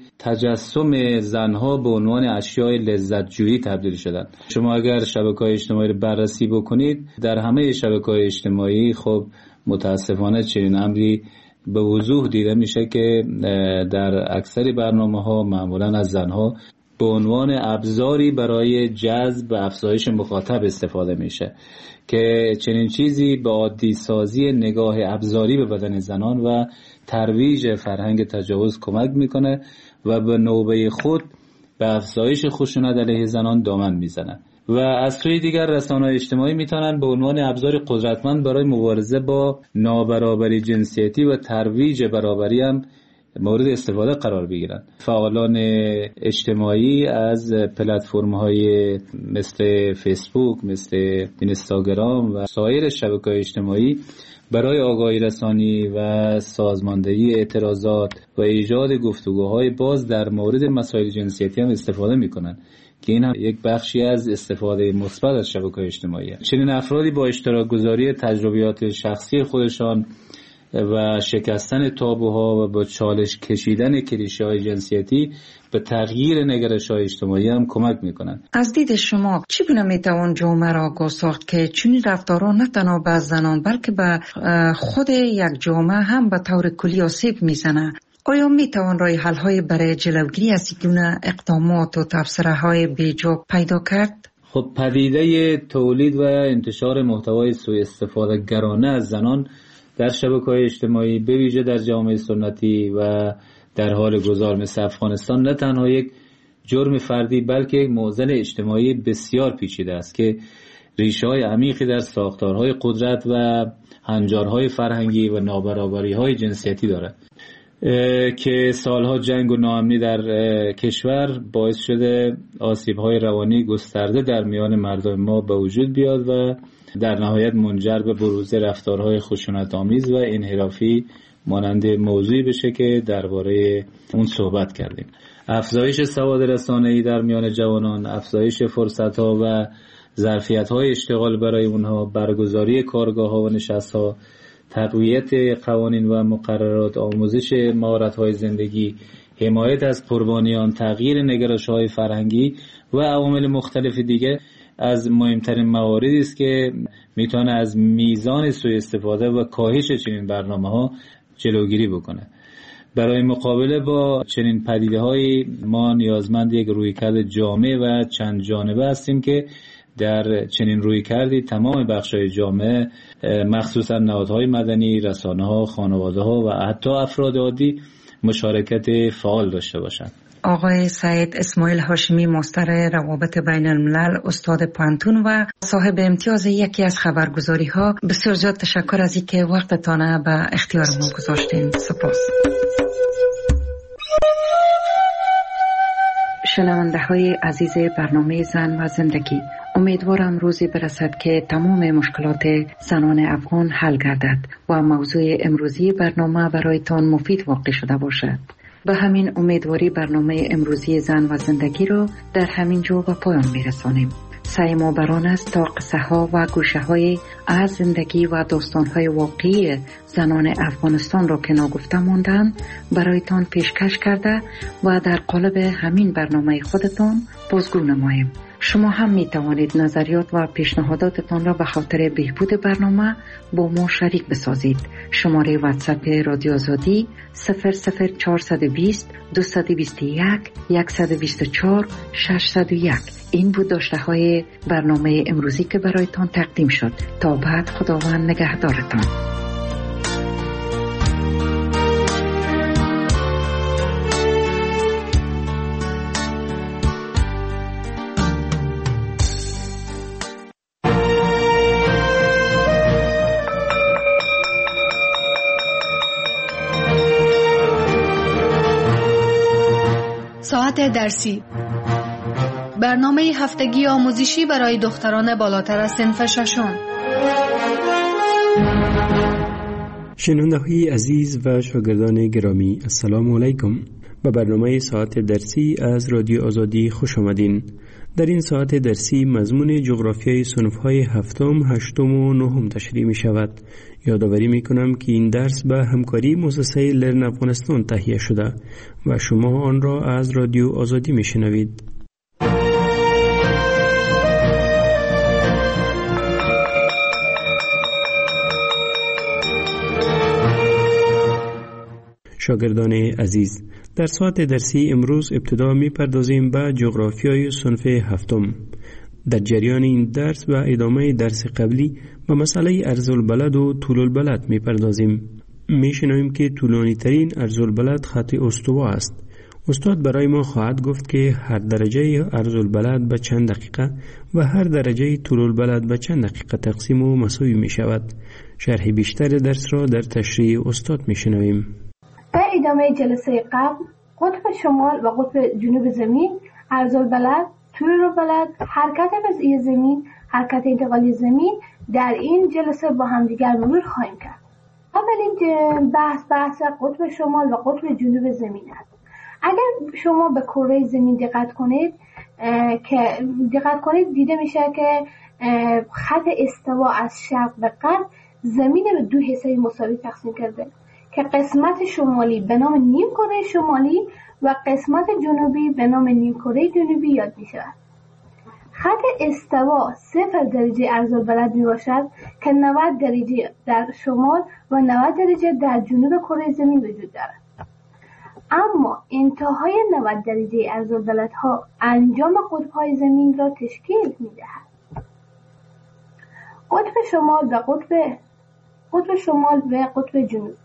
تجسم زنها به عنوان اشیاء لذت‌جویی تبدیل شدن. شما اگر شبکه‌های اجتماعی رو بررسی بکنید، در همه شبکه‌های اجتماعی خب متاسفانه چنین امری به وضوح دیده میشه که در اکثر برنامه‌ها معمولاً از زنها به عنوان ابزاری برای جذب و افزایش مخاطب استفاده میشه که چنین چیزی به عادی سازی نگاه ابزاری به بدن زنان و ترویج فرهنگ تجاوز کمک میکنه و به نوبه خود به افزایش خشونت علیه زنان دامن میزنه. و از سوی دیگر رسانه‌های اجتماعی میتونن به عنوان ابزار قدرتمند برای مبارزه با نابرابری جنسیتی و ترویج برابری هم مورد استفاده قرار بگیرن. فعالان اجتماعی از پلتفرم‌های مثل فیسبوک، مثل اینستاگرام و سایر شبکه‌های اجتماعی برای آگاهی رسانی و سازماندهی اعتراضات و ایجاد گفتگوهای باز در مورد مسائل جنسیتی هم استفاده میکنن که این هم یک بخشی از استفاده مثبت از شبکه‌های اجتماعی. چنین افرادی با اشتراک گذاری تجربیات شخصی خودشان و شکستن تابوها و با چالش کشیدن کلیشه‌های جنسیتی به تغییر نگرش‌های اجتماعی هم کمک می‌کنند. از دید شما چگونه میتوان جامعه را آگاه ساخت که چنین رفتارها نه تنها به زنان بلکه به خود یک جامعه هم به طور کلی آسیب میزنه؟ آیا میتوان راه حل‌های برای جلوگیری از این گونه اقدامات و تبصره‌های بیجا پیدا کرد؟ خب پدیده تولید و انتشار محتوای سوء استفاده گرانه از زنان در شبکه‌های اجتماعی به ویژه در جامعه سنتی و در حال گذار مثل افغانستان نه تنها یک جرم فردی بلکه یک معضل اجتماعی بسیار پیچیده است که ریشه‌های عمیقی در ساختارهای قدرت و هنجارهای فرهنگی و نابرابری‌های جنسیتی دارد که سالها جنگ و ناامنی در کشور باعث شده آسیب‌های روانی گسترده در میان مردم ما به وجود بیاد و در نهایت منجر به بروز رفتارهای خشونت‌آمیز و انحرافی مانند موضوعی بشه که درباره اون صحبت کردیم. افزایش سواد رسانه‌ای در میان جوانان، افزایش فرصت‌ها و ظرفیت‌های اشتغال برای اونها، برگزاری کارگاه‌ها و نشست‌ها، تقویت قوانین و مقررات، آموزش مهارت‌های زندگی، حمایت از قربانیان، تغییر نگرش‌های فرهنگی و عوامل مختلف دیگه از مهمترین مواردی است که میتونه از میزان سوء استفاده و کاهش چنین برنامه‌ها جلوگیری بکنه. برای مقابله با چنین پدیده‌های ما نیازمند یک رویکرد جامع و چند جانبه هستیم که در چنین رویکردی تمام بخش‌های جامعه مخصوصا نهادهای مدنی، رسانه‌ها، خانواده‌ها و حتی افراد عادی مشارکت فعال داشته باشند. آقای سعید اسماعیل هاشمی، مستر روابط بین الملل، استاد پانتون و صاحب امتیاز یکی از خبرگزاری‌ها، بسیار زیاد تشکر از اینکه وقتتان به اختیار ما گذاشتین. سپاس. شنونده‌های عزیز برنامه زن و زندگی، امیدوارم روزی برسد که تمام مشکلات زنان افغان حل گردد و موضوع امروزی برنامه برایتان مفید واقع شده باشد. به همین امیدواری برنامه امروزی زن و زندگی رو در همین جا به پایان میرسانیم. سعی ما بران است تا قصه ها و گوشه های از زندگی و داستان های واقعی زنان افغانستان را که ناگفته ماندن برایتان پیشکش کرده و در قالب همین برنامه خودتان بازگو نماییم. شما هم می توانید نظریات و پیشنهاداتتان را به خاطر بهبود برنامه با ما شریک بسازید. شماره واتساپ رادیو آزادی 00420 221 124 601. این بود داشته های برنامه امروزی که برایتان تقدیم شد. تا بعد، خداوند نگهدارتان. ساعت درسی، برنامه هفتگی آموزشی برای دختران بالاتر از صنف ششم. شنونده‌های عزیز و شاگردان گرامی، السلام علیکم. به برنامه ساعت درسی از رادیو آزادی خوش آمدین. در این ساعت درسی مضمون جغرافیای صنف‌های هفتم، هشتم و نهم تشریح می شود. یادآوری می کنم که این درس به همکاری مؤسسه لرن افغانستان تهیه شده و شما آن را از رادیو آزادی می شنوید. شاگردان عزیز، در ساعت درسی امروز ابتدا می پردازیم به جغرافیای صنف هفتم. در جریان این درس و ادامه درس قبلی به مسئله ارزالبلد و طول البلد می پردازیم. می شنویم که طولانی ترین ارزالبلد خط استوا است. استاد برای ما خواهد گفت که هر درجه ارزالبلد به چند دقیقه و هر درجه طول البلد به چند دقیقه تقسیم و مساوی می شود. شرح بیشتر درس را در تشریح استاد می شنویم. در ادامه جلسه قبل قطب شمال و قطب جنوب زمین، ارزالبلد، طول البلد، حرکت وضعی زمین، حرکت انتقالی زمین در این جلسه با هم دیگر مرور خواهیم کرد. اولین بحث قطب شمال و قطب جنوب زمین است. اگر شما به کره زمین دقت کنید دیده میشه که خط استوا از شرق به غرب زمین به دو حصه مساوی تقسیم کرده که قسمت شمالی به نام نیم کره شمالی و قسمت جنوبی به نام نیم کره جنوبی یاد می شود. خط استوا 0 درجه ارزالبلد می باشد که 90 درجه در شمال و 90 درجه در جنوب کره زمین وجود دارد. اما انتهای 90 درجه ارزالبلدها انجام قطب‌های زمین را تشکیل می دهد. قطب شمال و قطب جنوب.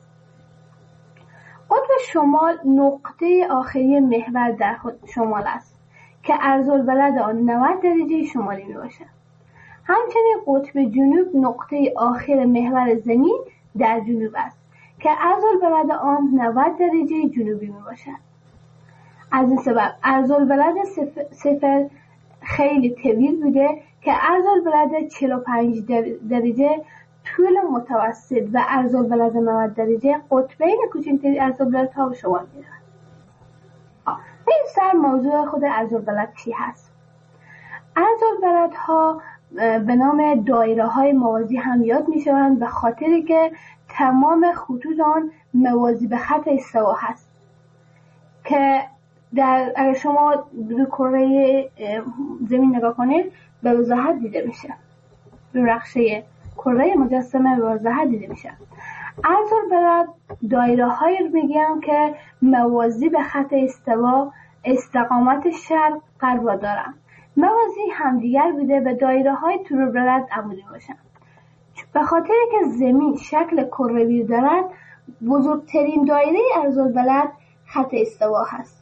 قطب شمال نقطه آخری محور در شمال است که ارزالبلد آن 90 درجه شمالی می باشد. همچنین قطب جنوب نقطه آخر محور زمین در جنوب است که ارزالبلد آن 90 درجه جنوبی می باشد. از این سبب ارزالبلد 0 خیلی طویل بوده که ارزالبلد 45 درجه طول متوسط و ارزالبلد 90 درجه قطبین کوچکترین ارزالبلدها به شمار می‌رود. این سر موضوع خود ارزالبلد چی هست؟ ارزالبلدها به نام دایره‌های موازی هم یاد می‌شوند به خاطری که تمام خطوط آن موازی به خط استوا هست که اگر شما روی کره زمین نگاه کنید به وضاحت دیده میشه. روی نقشه کره مجسمه به وضاحت دیده میشه. ارزالبلد دایره‌هایی رو میگم که موازی به خط استوا استقامت شرق غرب دارن. موازی همدیگر بوده به دایره‌های طول البلد عمودی باشن. به خاطر که زمین شکل کروی دارد بزرگترین دایره ارزالبلد خط استوا هست.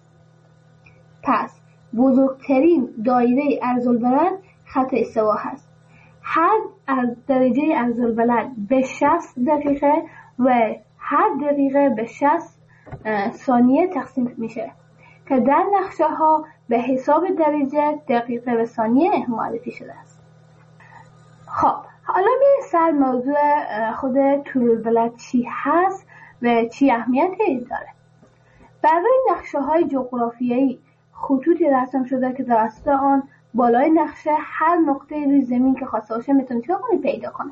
پس بزرگترین دایره ارزالبلد خط استوا هست. هر درجه ارزالبلد به 60 دقیقه و هر دقیقه به 60 ثانیه تقسیم میشه که در نقشه ها به حساب درجه دقیقه و ثانیه معرفی شده است. خب حالا به سر موضوع خود طول البلد چی هست و چی اهمیتی داره. برای نقشه های جغرافیایی خطوطی رسم شده که توسط آن بالای نقشه هر نقطه روی زمین که خواسته باشه میتونه چیکار کنه پیدا کنه.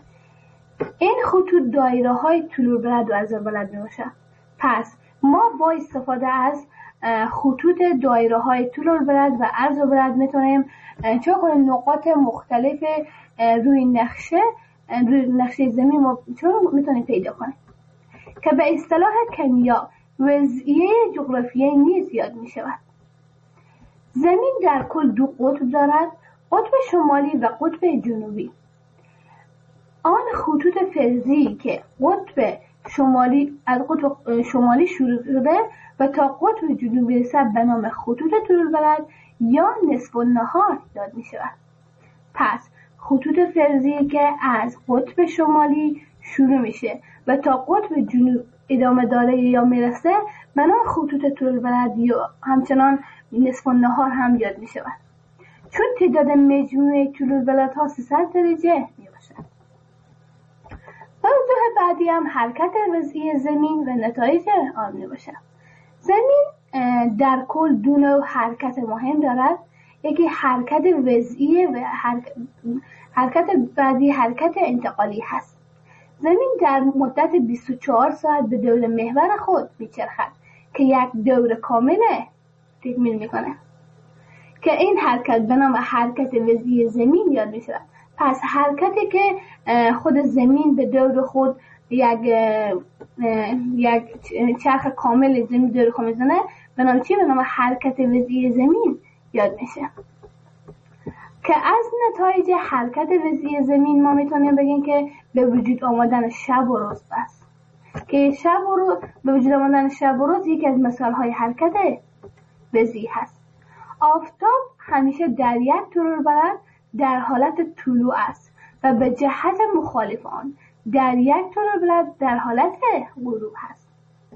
این خطوط دایره های طول البلد و ارزالبلد میباشه. پس ما با استفاده از خطوط دایره های طول البلد و ارزالبلد میتونیم چیکار کنیم نقاط مختلف روی نقشه زمین ما میتونیم پیدا کنیم که به اصطلاح کیمیا وضعیه جغرافیایی نیز یاد میشود. زمین در کل دو قطب دارد، قطب شمالی و قطب جنوبی. آن خطوط فرضی که قطب شمالی از قطب شمالی شروع شده و تا قطب جنوبی رسد به نام خطوط طول البلد یا نصف النهار یاد می شود. پس خطوط فرضی که از قطب شمالی شروع میشه و تا قطب جنوب ادامه داره یا میرسه به نام خطوط طول البلد یا همچنان نصف النهار هم یاد می شود. چون تعداد مجموعه طول البلد ها 300 درجه می باشد. موضوع بعدی هم حرکت وضعی زمین و نتایج آن می باشد. زمین در کل دو نوع حرکت مهم دارد. یکی حرکت وضعی و حرکت بعدی حرکت انتقالی هست. زمین در مدت 24 ساعت به دور محور خود میچرخد که یک دور کامل تکمیل میکنه که این حرکت به نام حرکت وضعی زمین یاد میشود. پس حرکتی که خود زمین به دور خود یک یک چرخ کامل زمین دور خود میزنه به نام چی؟ به نام حرکت وضعی زمین یاد میشه. که از نتایج حرکت وضعی زمین ما میتونیم بگیم که به وجود آمدن شب و روز بس، که به وجود آمدن شب و روز یکی از مثالهای حرکت وضعی هست. آفتاب همیشه در یک طول بلند در حالت طلوع است و به جهت مخالف آن در یک طول بلند در حالت غروب هست.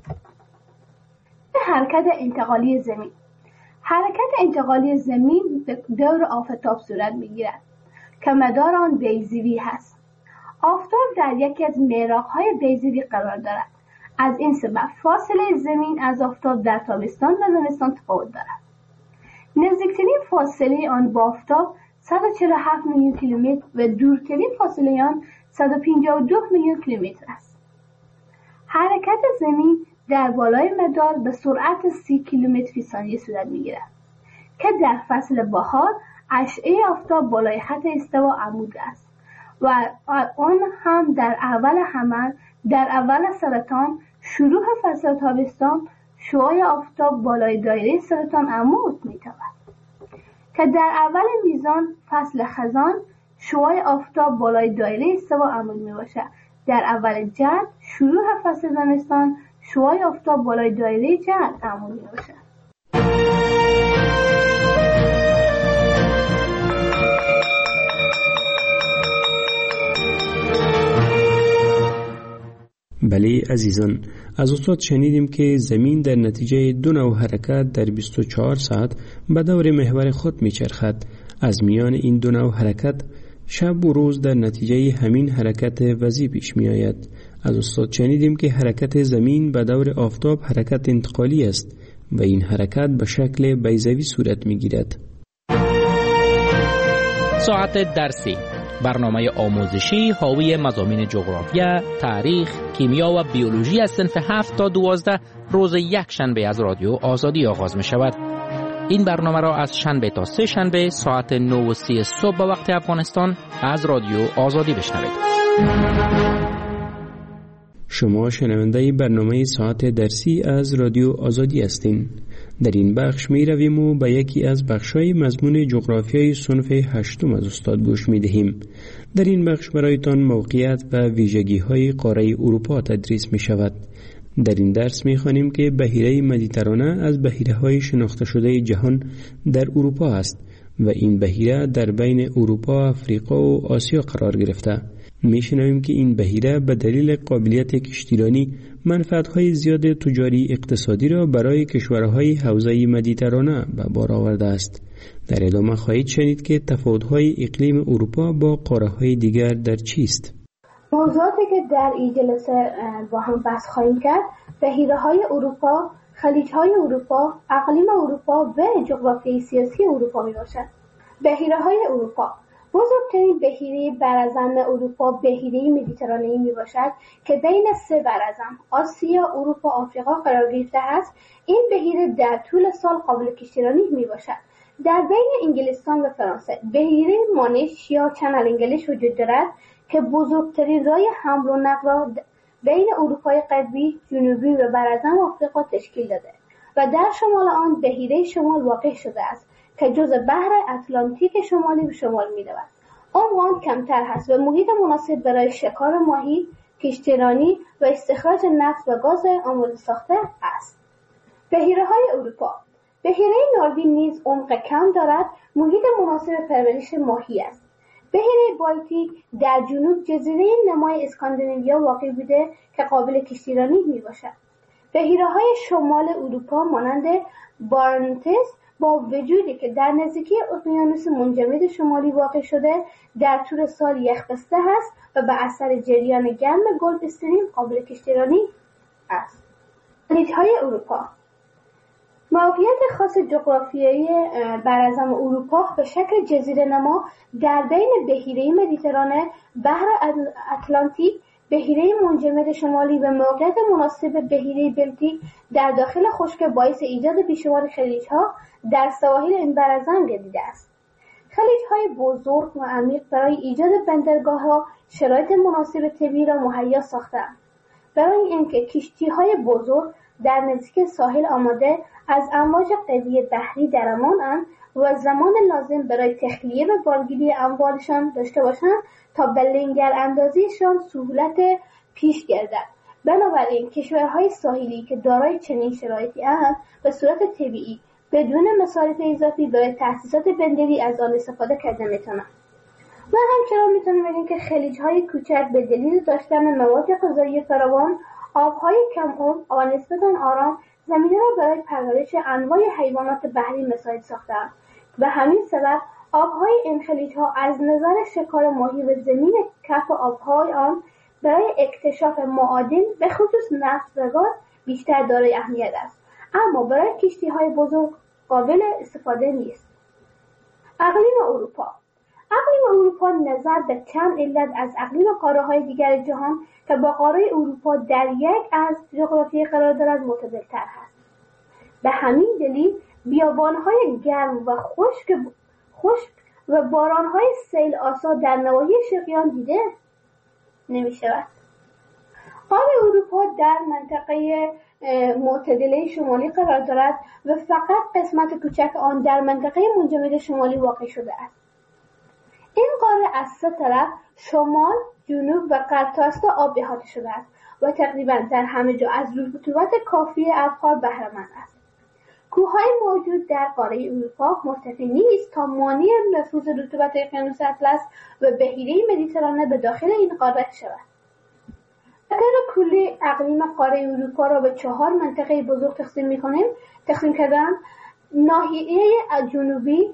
حرکت انتقالی زمین. حرکت انتقالی زمین به دور آفتاب صورت میگیرد که مدار آن بیضوی هست. آفتاب در یکی از محراق‌های بیضوی قرار دارد. از این سبب فاصله زمین از آفتاب در تابستان و زمستان تفاوت دارد. نزدیکترین فاصله آن با آفتاب 147 میلیون کیلومتر و دورترین فاصله آن 152 میلیون کیلومتر است. حرکت زمین در بالای مدار به سرعت 30 کیلومتر فی ثانیه صورت میگیرد که در فصل بهار اشعه آفتاب بالای خط استوا عمود است و آن هم در اول سرطان شروع فصل تابستان شعاع آفتاب بالای دایره سرطان عمود میتابد که در اول میزان فصل خزان شعاع آفتاب بالای دایره استوا عمود میباشد. در اول جد شروع فصل زمستان شعاع آفتاب بالای دایره جد عمود میباشد. بله عزیزان، از استاد شنیدیم که زمین در نتیجه دو نوع حرکت در 24 ساعت به دور محور خود میچرخد. از میان این دو نوع حرکت شب و روز در نتیجه همین حرکت وضعی پیش می آید. از استاد شنیدیم که حرکت زمین به دور آفتاب حرکت انتقالی است و این حرکت به شکل بیضوی صورت می گیرد. ساعت درسی، برنامه آموزشی حاوی مضامین جغرافیا، تاریخ، کیمیا و بیولوژی از صنف 7 تا 12 روز یک شنبه از رادیو آزادی آغاز می شود. این برنامه را از شنبه تا سه شنبه ساعت 9:30 صبح به وقت افغانستان از رادیو آزادی بشنوید. شما شنونده برنامه ساعت درسی از رادیو آزادی هستین. در این بخش می رویم و به یکی از بخش‌های مضمون جغرافیای صنف 8 از استاد گوش می دهیم. در این بخش برایتان موقعیت و ویژگی‌های قاره اروپا تدریس می شود. در این درس می خوانیم که بحیره مدیترانه از بحیره‌های شناخته شده جهان در اروپا است و این بحیره در بین اروپا، افریقا و آسیا قرار گرفته. می شنویم که این بحیره به دلیل قابلیت کشتیرانی منفعت‌های زیاد تجاری اقتصادی را برای کشورهای حوزه مدیترانه به بار آورده است. در ادامه خواهید شنید که تفاوت‌های اقلیم اروپا با قاره‌های دیگر در چیست. موضوعاتی که در این جلسه با هم بحث خواهیم کرد بحیره‌های اروپا، خلیج‌های اروپا، اقلیم اروپا و جغرافیای سیاسی اروپا میباشد. بحیره‌های اروپا: بزرگترین بحیره براعظم اروپا بحیره مدیترانه‌ای میباشد که بین سه براعظم آسیا، اروپا، آفریقا قرار گرفته است. این بحیره در طول سال قابل کشتیرانی میباشد. در بین انگلستان و فرانسه بحیره مانش یا چنل انگلیش وجود دارد که بزرگترین راه حمل و نقل را بین اروپای غربی، جنوبی و براعظم آفریقا تشکیل داده و در شمال آن بحیره شمال واقع شده است که جزء بحر اتلانتیک شمالی به شمال می‌رود. آن کمتر هست و محیط مناسب برای شکار ماهی، کشتیرانی و استخراج نفت و گاز آماده ساخته است. بحیره‌های اروپا: بحیره ناروین نیز عمق کم دارد، محیط مناسب پرورش ماهی است. بحیره بالتیک در جنوب جزیره نمای اسکاندیناویا واقع بوده که قابل کشتیرانی میباشد. بحیره‌های شمال اروپا مانند بارنتس با وجودی که در نزدیکی اقیانوس منجمد شمالی واقع شده در طول سال یخبسته است و به اثر جریان گرم گلف استریم قابل کشتیرانی است. خلیج‌های اروپا: موقعیت خاص جغرافیایی براعظم اروپا به شکل جزیره نما در بین بحیره مدیترانه، بحر اتلانتیک، بحیره منجمد شمالی و موقعیت مناسب بحیره بلتیک در داخل خشک باعث ایجاد بیشمار خلیج‌ها در سواحل این براعظم گردیده است. خلیج‌های بزرگ و عمیق برای ایجاد بندرگاه‌ها شرایط مناسب طبیعی را مهیا ساخته‌اند. برای اینکه کشتی‌های بزرگ در نزدیک ساحل آماده از امواج قوی بحری در امان‌اند و زمان لازم برای تخلیه و بارگیری اموالشان داشته باشند تا به لنگر اندازیشان سهولت پیش گردد. بنابراین کشورهای ساحلی که دارای چنین شرایطی اند به صورت طبیعی بدون مصارف اضافی برای تأسیسات بندری از آن استفاده کرده میتونند. و همچنان میتونیم بگیم که خلیج‌های کوچک به دلیل داشتن مواد غذایی فراوان، آب‌های کم عمق و نسبتاً آرام زمینه را برای پرورش انواع حیوانات بحری مساعد ساخته‌اند. به همین سبب آب‌های این خلیج‌ها از نظر شکار ماهی و زمین کف آب‌های آن برای اکتشاف معادن به خصوص نفت و گاز بیشتر دارای اهمیت است، اما برای کشتی‌های بزرگ قابل استفاده نیست. اقلیم اروپا نظر به چند علت از اقلیم قاره‌های دیگر جهان که با قاره اروپا در یک از جغرافیایی قرار دارد معتدل‌تر است. به همین دلیل بیابان‌های گرم و خشک و باران‌های سیل آسا در نواحی شرقی دیده نمی‌شود. قاره اروپا در منطقه معتدله شمالی قرار دارد و فقط قسمت کوچک آن در منطقه منجمد شمالی واقع شده است. این قاره از سه طرف شمال، جنوب و غرب تا استا آب احاطه شده است و تقریبا در همه جا از رطوبت کافی ابخار بهره مند است. کوههای موجود در قاره اروپا مرتفع نیست تا مانع نفوذ رطوبت اقیانوس اطلس و بحیره مدیترانه به داخل این قاره شود. اگر کلی اقلیم قاره اروپا را به 4 منطقه بزرگ تقسیم کردن: ناحیه جنوبی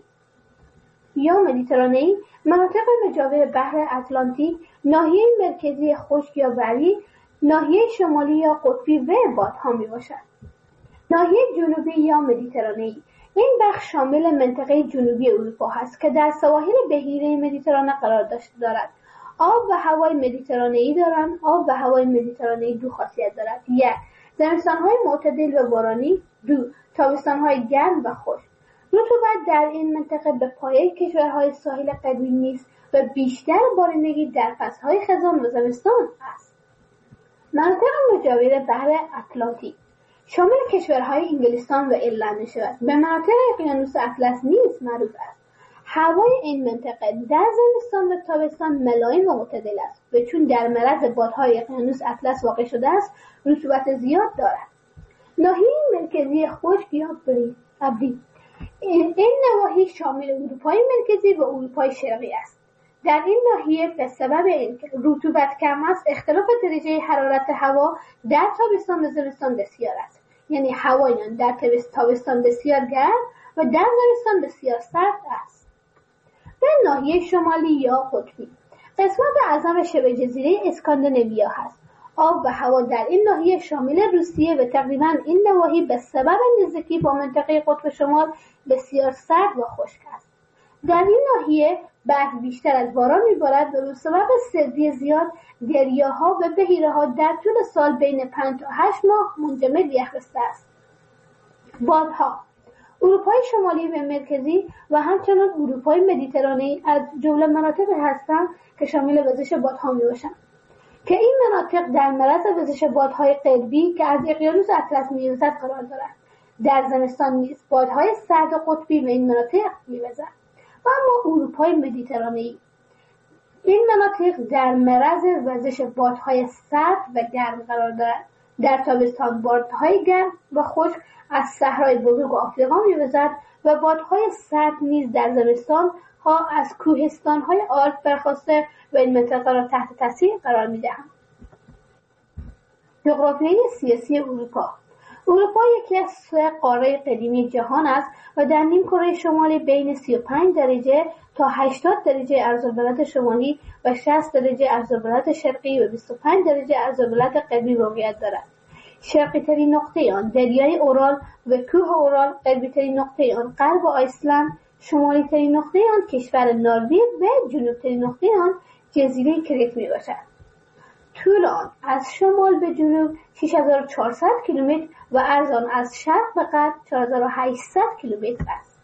یا مدیترانه‌ای، مناطق مجاور بحر اتلانتیک، ناحیه مرکزی خشک یا بری، ناحیه شمالی یا قطبی و بادها میباشد. ناحیه جنوبی یا مدیترانه‌ای این بخش شامل منطقه جنوبی اروپا است که در سواحل بحیره مدیترانه قرار دارد. آب و هوای مدیترانه‌ای دارند. آب و هوای مدیترانه‌ای دو خاصیت دارد: 1. زمستان‌های معتدل و بارانی، 2. تابستان‌های گرم و خشک. رطوبت در این منطقه به پایه کشورهای ساحل قوی نیست و بیشتر بارندگی در فصل‌های خزان و زمستان است. مناطق مجاور بحر اتلانتیک شامل کشورهای انگلستان و ایرلند می‌شود. به مناطق اقیانوس اطلس نیز معروف است. هوای این منطقه در زمستان و تابستان ملایم و معتدل است و چون در معرض بادهای اقیانوس اطلس واقع شده است، رطوبت زیاد دارد. ناحیه مرکزی خشک یا ابری این نواحی شامل اروپای مرکزی و اروپای شرقی است. در این ناحیه به سبب اینکه رطوبت کم است، اختلاف درجه حرارت هوا در تابستان و زمستان بسیار است. یعنی هوای آن در تابستان بسیار گرم و در زمستان بسیار سرد است. به ناحیه شمالی یا قطبی قسمت اعظم شبه جزیره اسکاندیناویا هست. آب و هوا در این ناحیه شامل روسیه و تقریبا این نواحی به سبب نزدیکی با منطقه قطب شمال بسیار سرد و خشک است. در این ناحیه برف بیشتر از باران میبارد و به سبب سردی زیاد دریاها و بحیره‌ها در طول سال بین 5 تا 8 ماه منجمد یخبسته است. بادها اروپای شمالی و مرکزی و همچنین اروپای مدیترانه‌ای از جمله مناطق هستند که شامل وزش بادها میباشند که این مناطق در معرض وزش بادهای قطبی که از اقیانوس اطلس میوزد قرار دارند. در زمستان نیز بادهای سرد و قطبی به این مناطق میوزد. و اما اروپای مدیترانه‌ای این مناطق در معرض وزش بادهای سرد و گرم قرار دارد. در تابستان بادهای گرم و خشک از صحرای بزرگ آفریقا میوزد و بادهای سرد نیز در زمستان ها از کوهستان‌های آلپ برخاسته و این منطقه را تحت تاثیر قرار می‌دهند. جغرافیای سیاسی اروپا یکی از 3 قاره قدیمی جهان است و در نیمکره شمالی بین 35 درجه تا 80 درجه عرض‌البلد شمالی و 60 درجه عرض‌البلد شرقی و 25 درجه عرض‌البلد غربی موقعیت دارد. شرقی ترین نقطه آن دریای اورال و کوه اورال، غربی ترین نقطه آن غرب آیسلند، شمالی ترین نقطه آن کشور نروژ و جنوب ترین نقطه آن جزیره کریت می باشد. طول آن از شمال به جنوب 6400 کیلومتر و عرض آن از شرق به غرب 4800 کیلومتر است.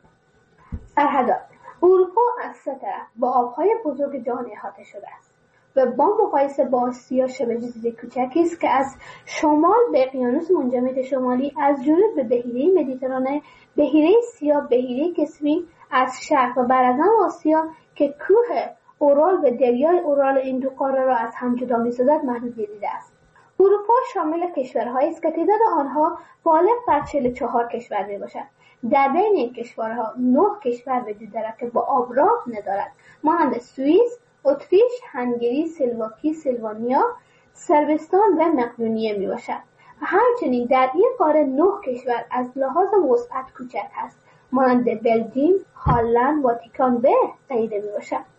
سرحدات اروپا از 3 طرف با آبهای بزرگ جهان احاطه شده است. و با مقایسه با آسیا شبه جزیره کوچکی است که از شمال به اقیانوس منجمد شمالی، از جنوب به بحیره مدیترانه، بحیره سیاه، بحیره کسپین، از شرق و برازن آسیا که کوه اورال و دریای اورال این دو قاره را از هم جدا می‌سازد محدود گردیده است. اروپا شامل کشورهایی است که تعداد آنها بالغ بر 44 کشور میباشد. در بین این کشورها 9 کشور وجود دارد که با آب راه ندارد، مانند سوئیس، اتریش، هنگری، سلواکی، سلوانیا، صربستان و مقدونیه میباشد. همچنین در این قاره 9 کشور از لحاظ وسعت کوچک است، مانند بلژیم، هلند، واتیکان و تایید میباشد.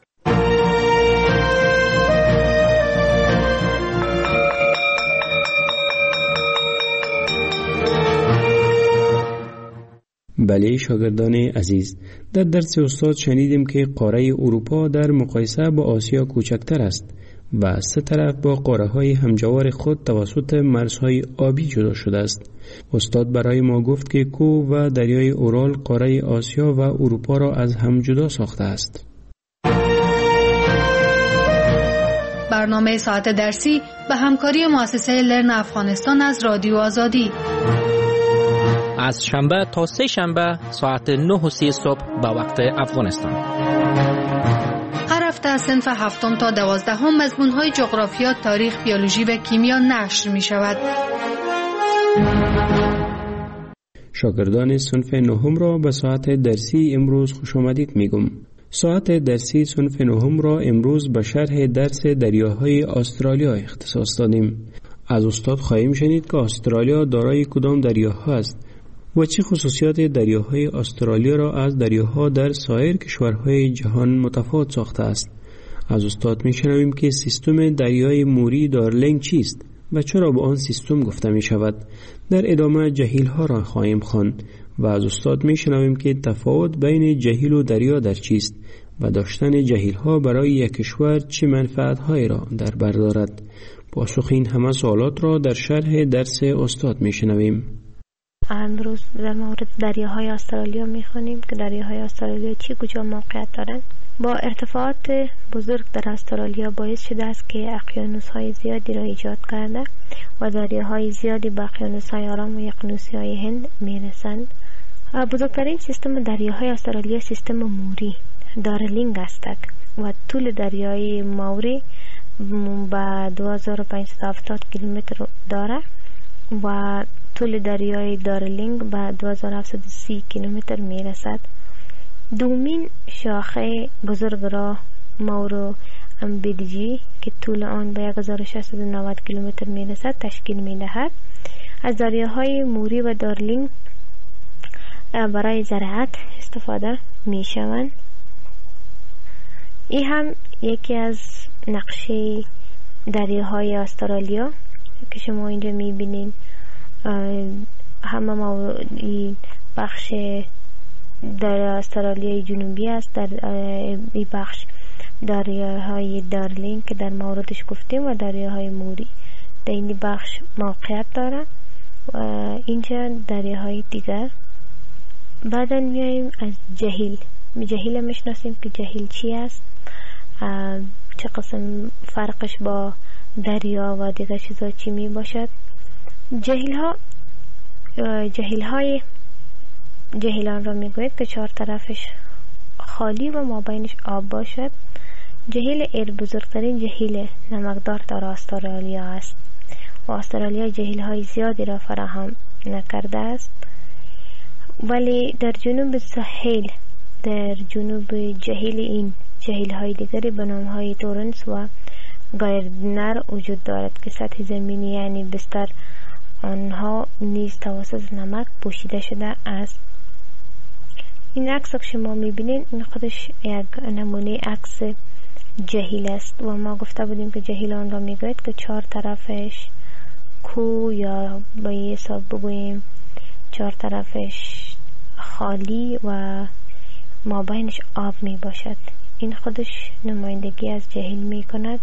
بله شاگردان عزیز، در درس استاد شنیدیم که قاره اروپا در مقایسه با آسیا کوچکتر است و سه طرف با قاره های همجوار خود توسط مرزهای آبی جدا شده است. استاد برای ما گفت که کوه و دریای اورال قاره آسیا و اروپا را از هم جدا ساخته است. برنامه ساعت درسی به همکاری مؤسسه لرن افغانستان از رادیو آزادی از شنبه تا سه شنبه ساعت 9:30 صبح به وقت افغانستان. هر هفته از صنف 7 تا 12 مضمون‌های جغرافیا، تاریخ، بیولوژی و کیمیا نشر می‌شود. شاگردان صنف 9 را به ساعت درسی امروز خوش آمدید میگم. ساعت درسی صنف 9 را امروز به شرح درس دریاهای استرالیا اختصاص دادیم. از استاد خواهیم شنید که استرالیا دارای کدام دریاها است و چه خصوصیات دریاهای استرالیا را از دریاها در سایر کشورهای جهان متفاوت ساخته است. از استاد میشنویم که سیستم دریای موری دارلینگ چیست و چرا به آن سیستم گفته می شود. در ادامه جهیل ها را خواهیم خواند و از استاد میشنویم که تفاوت بین جهیل و دریا در چیست و داشتن جهیل ها برای یک کشور چه منفعت هایی را در بر دارد. پاسخ این همه سوالات را در شرح درس استاد میشنویم. امروز در مورد دریاهای استرالیا میخوانیم که دریاهای استرالیا چی کجا موقعیت دارند. با ارتفاعات بزرگ در استرالیا باعث شده است که اقیانوس‌های زیادی را ایجاد کرده و دریاهای زیادی به اقیانوس‌های آرام و اقیانوس‌های هند میرسند. بزرگترین سیستم دریاهای استرالیا سیستم موری دارلینگ است و طول دریای موری به 2570 کیلومتر داره و طول دریای دارلینگ به 2730 کیلومتر میرسد. دومین شاخه بزرگ راه مورو امبیدجی که طول آن به 1690 کیلومتر میرسد تشکیل میدهد. از دریاهای موری و دارلینگ برای زراعت استفاده میشوند. این هم یکی از نقشه دریاهای استرالیا که شما اینجا میبینید. همه بخش در استرالیای جنوبی است. در این بخش دریاهای دارلینگ که در موردش گفتیم و دریاهای موری در این بخش موقعیت داره و اینجا دریاهای دیگر. بعدا میاییم از جهیل میشناسیم که جهیل چی است، چه قسم فرقش با دریا و دیگر چیزا چی می باشد. جهیلان را میگوید که 4 طرفش خالی و مابینش آب باشد. جهیل ایل بزرگترین جهیل نمکدار در استرالیا است و استرالیا جهیل های زیادی را فراهم نکرده است، ولی در جنوب ساحل در جنوب جهیل این جهیل های دیگری به نام های تورنس و گایردنر وجود دارد که سطح زمینی یعنی بستر آنها نیز توسط نمک پوشیده شده است. این عکس که شما میبینید این خودش یک نمونه عکس جهیل است و ما گفته بودیم که جهیل آن را میگوید که 4 طرفش کوه یا با یه حساب بگوییم 4 طرفش خالی و مابینش آب می باشد. این خودش نمایندگی از جهیل می کند.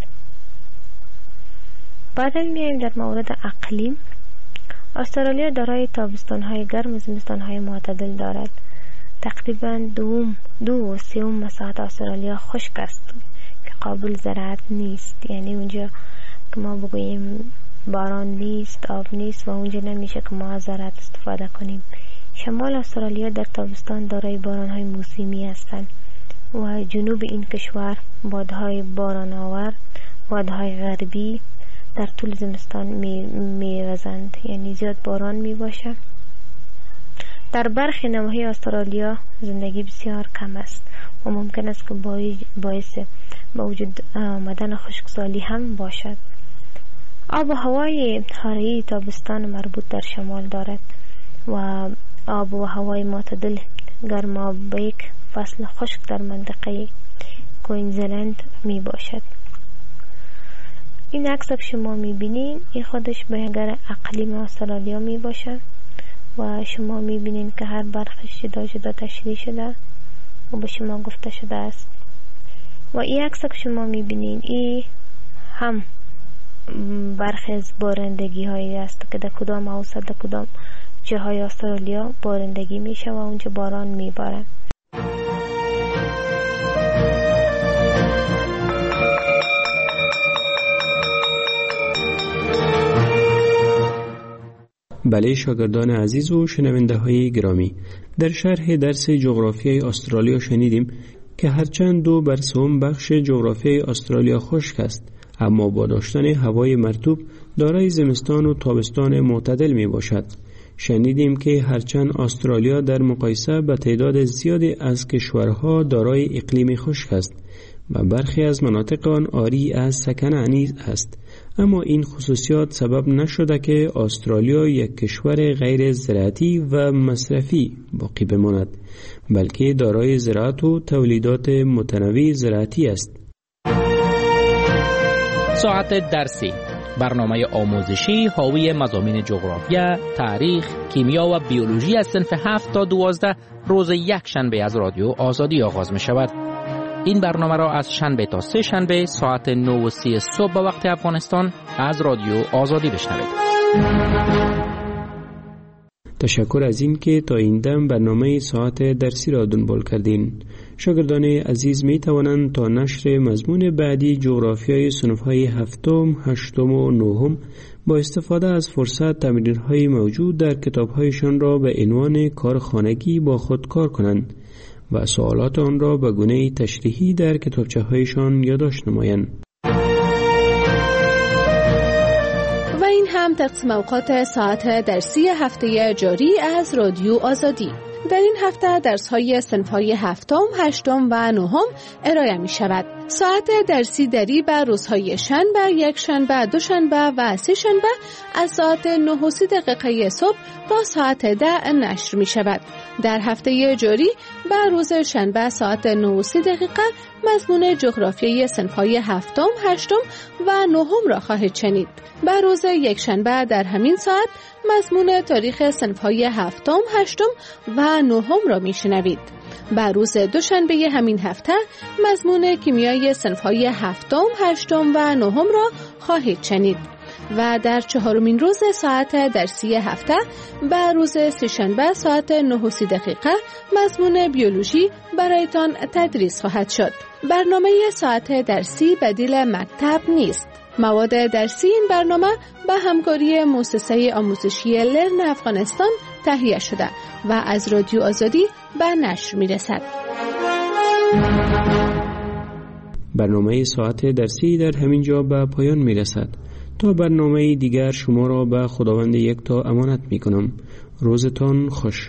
بعد میایم در مورد اقلیم. استرالیا دارای تابستان‌های گرم و زمستان‌های معتدل دارد. تقریباً 2/3 مساحت استرالیا خشک است که قابل زراعت نیست. یعنی اونجا که ما بگوییم باران نیست، آب نیست و اونجا نمیشه که ما از زراعت استفاده کنیم. شمال استرالیا در تابستان دارای باران‌های موسمی هستند و جنوب این کشور بادهای باران آور، بادهای غربی در طول زمستان میوزند، یعنی زیاد باران میباشه. در برخی نواحی استرالیا زندگی بسیار کم است و ممکن است که باعث با وجود آمدن خشکسالی هم باشد. آب و هوای حاره تابستان مربوط در شمال دارد و آب و هوای معتدل گرمابیک فصل خشک در منطقه کوینزلند می باشد. این عکس شما می بینین این خودش بیانگر اقلیم استرالیا می باشد و شما می بینین که هر برخش جدا جدا تشریح شده و به شما گفته شده است. و این عکس که شما می بینین این هم برخی از بارندگی هایی است که در کدام اوسط در کدام جاهای استرالیا بارندگی میشه و اونجا باران میباره. بله شاگردان عزیز و شنونده های گرامی، در شرح درس جغرافیای استرالیا شنیدیم که هرچند 2/3 بخش جغرافیای استرالیا خشک است، اما با داشتن هوای مرطوب دارای زمستان و تابستان معتدل می باشد. شنیدیم که هرچند استرالیا در مقایسه با تعداد زیادی از کشورها دارای اقلیم خشک است و برخی از مناطق آن عاری از سکنه نیز است، اما این خصوصیات سبب نشده که استرالیا یک کشور غیر زراعتی و مصرفی باقی بماند، بلکه دارای زراعت و تولیدات متنوع زراعتی است. ساعت درسی، برنامه آموزشی حاوی مضامین جغرافیا، تاریخ، کیمیا و بیولوژی از صنف 7 تا 12 روز یک شنبه از رادیو آزادی آغاز می شود. این برنامه را از شنبه تا سه شنبه ساعت 9:30 صبح به وقت افغانستان از رادیو آزادی بشنوید. تشکر از این که تا این دم برنامه ساعت درسی را دنبال کردین. شاگردان عزیز می توانند تا نشر مضمون بعدی جغرافیای صنف‌های 7، 8 و 9 با استفاده از فرصت تمرین‌های موجود در کتاب‌هایشان را به عنوان کار خانگی با خود کار کنند و سوالات آن را به گونه تشریحی در کتابچه‌هایشان یادداشت نمایند. و این هم تقسیم اوقات ساعت درسی هفته جاری از رادیو آزادی. در این هفته درس‌های صنف‌های 7، 8 و 9 ارائه می‌شود. ساعت درسی دری بر روزهای شنبه، یک شنبه، دو شنبه و سه شنبه از ساعت 9:30 صبح تا ساعت 10 نشر می‌شود. در هفته جاری بر روز شنبه ساعت 9:30 مضمون جغرافیای صنف‌های 7، 8 و 9 را خواهید شنید. بر روز یک شنبه در همین ساعت مضمون تاریخ صنف‌های 7، 8 و 9 را میشنوید. بر روز دوشنبه همین هفته مضمون کیمیای صنف‌های 7، 8 و 9 را خواهید شنید. و در چهارمین روز ساعت درسی هفته بر روز سه‌شنبه ساعت 9:30 مضمون بیولوژی برایتان تدریس خواهد شد. برنامه ساعت درسی بدیل مکتب نیست. مواد درسی این برنامه به همکاری مؤسسه آموزشی لرن افغانستان تهیه شده و از رادیو آزادی به نشر میرسد. برنامه ساعت درسی در همین جا به پایان میرسد. تا برنامه دیگر شما را به خداوند یکتا امانت میکنم. روزتان خوش.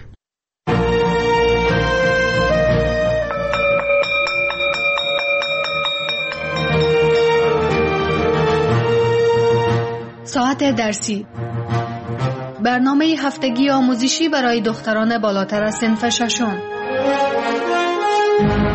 ساعت درسی، برنامه هفتگی آموزشی برای دختران بالاتر از صنف 6.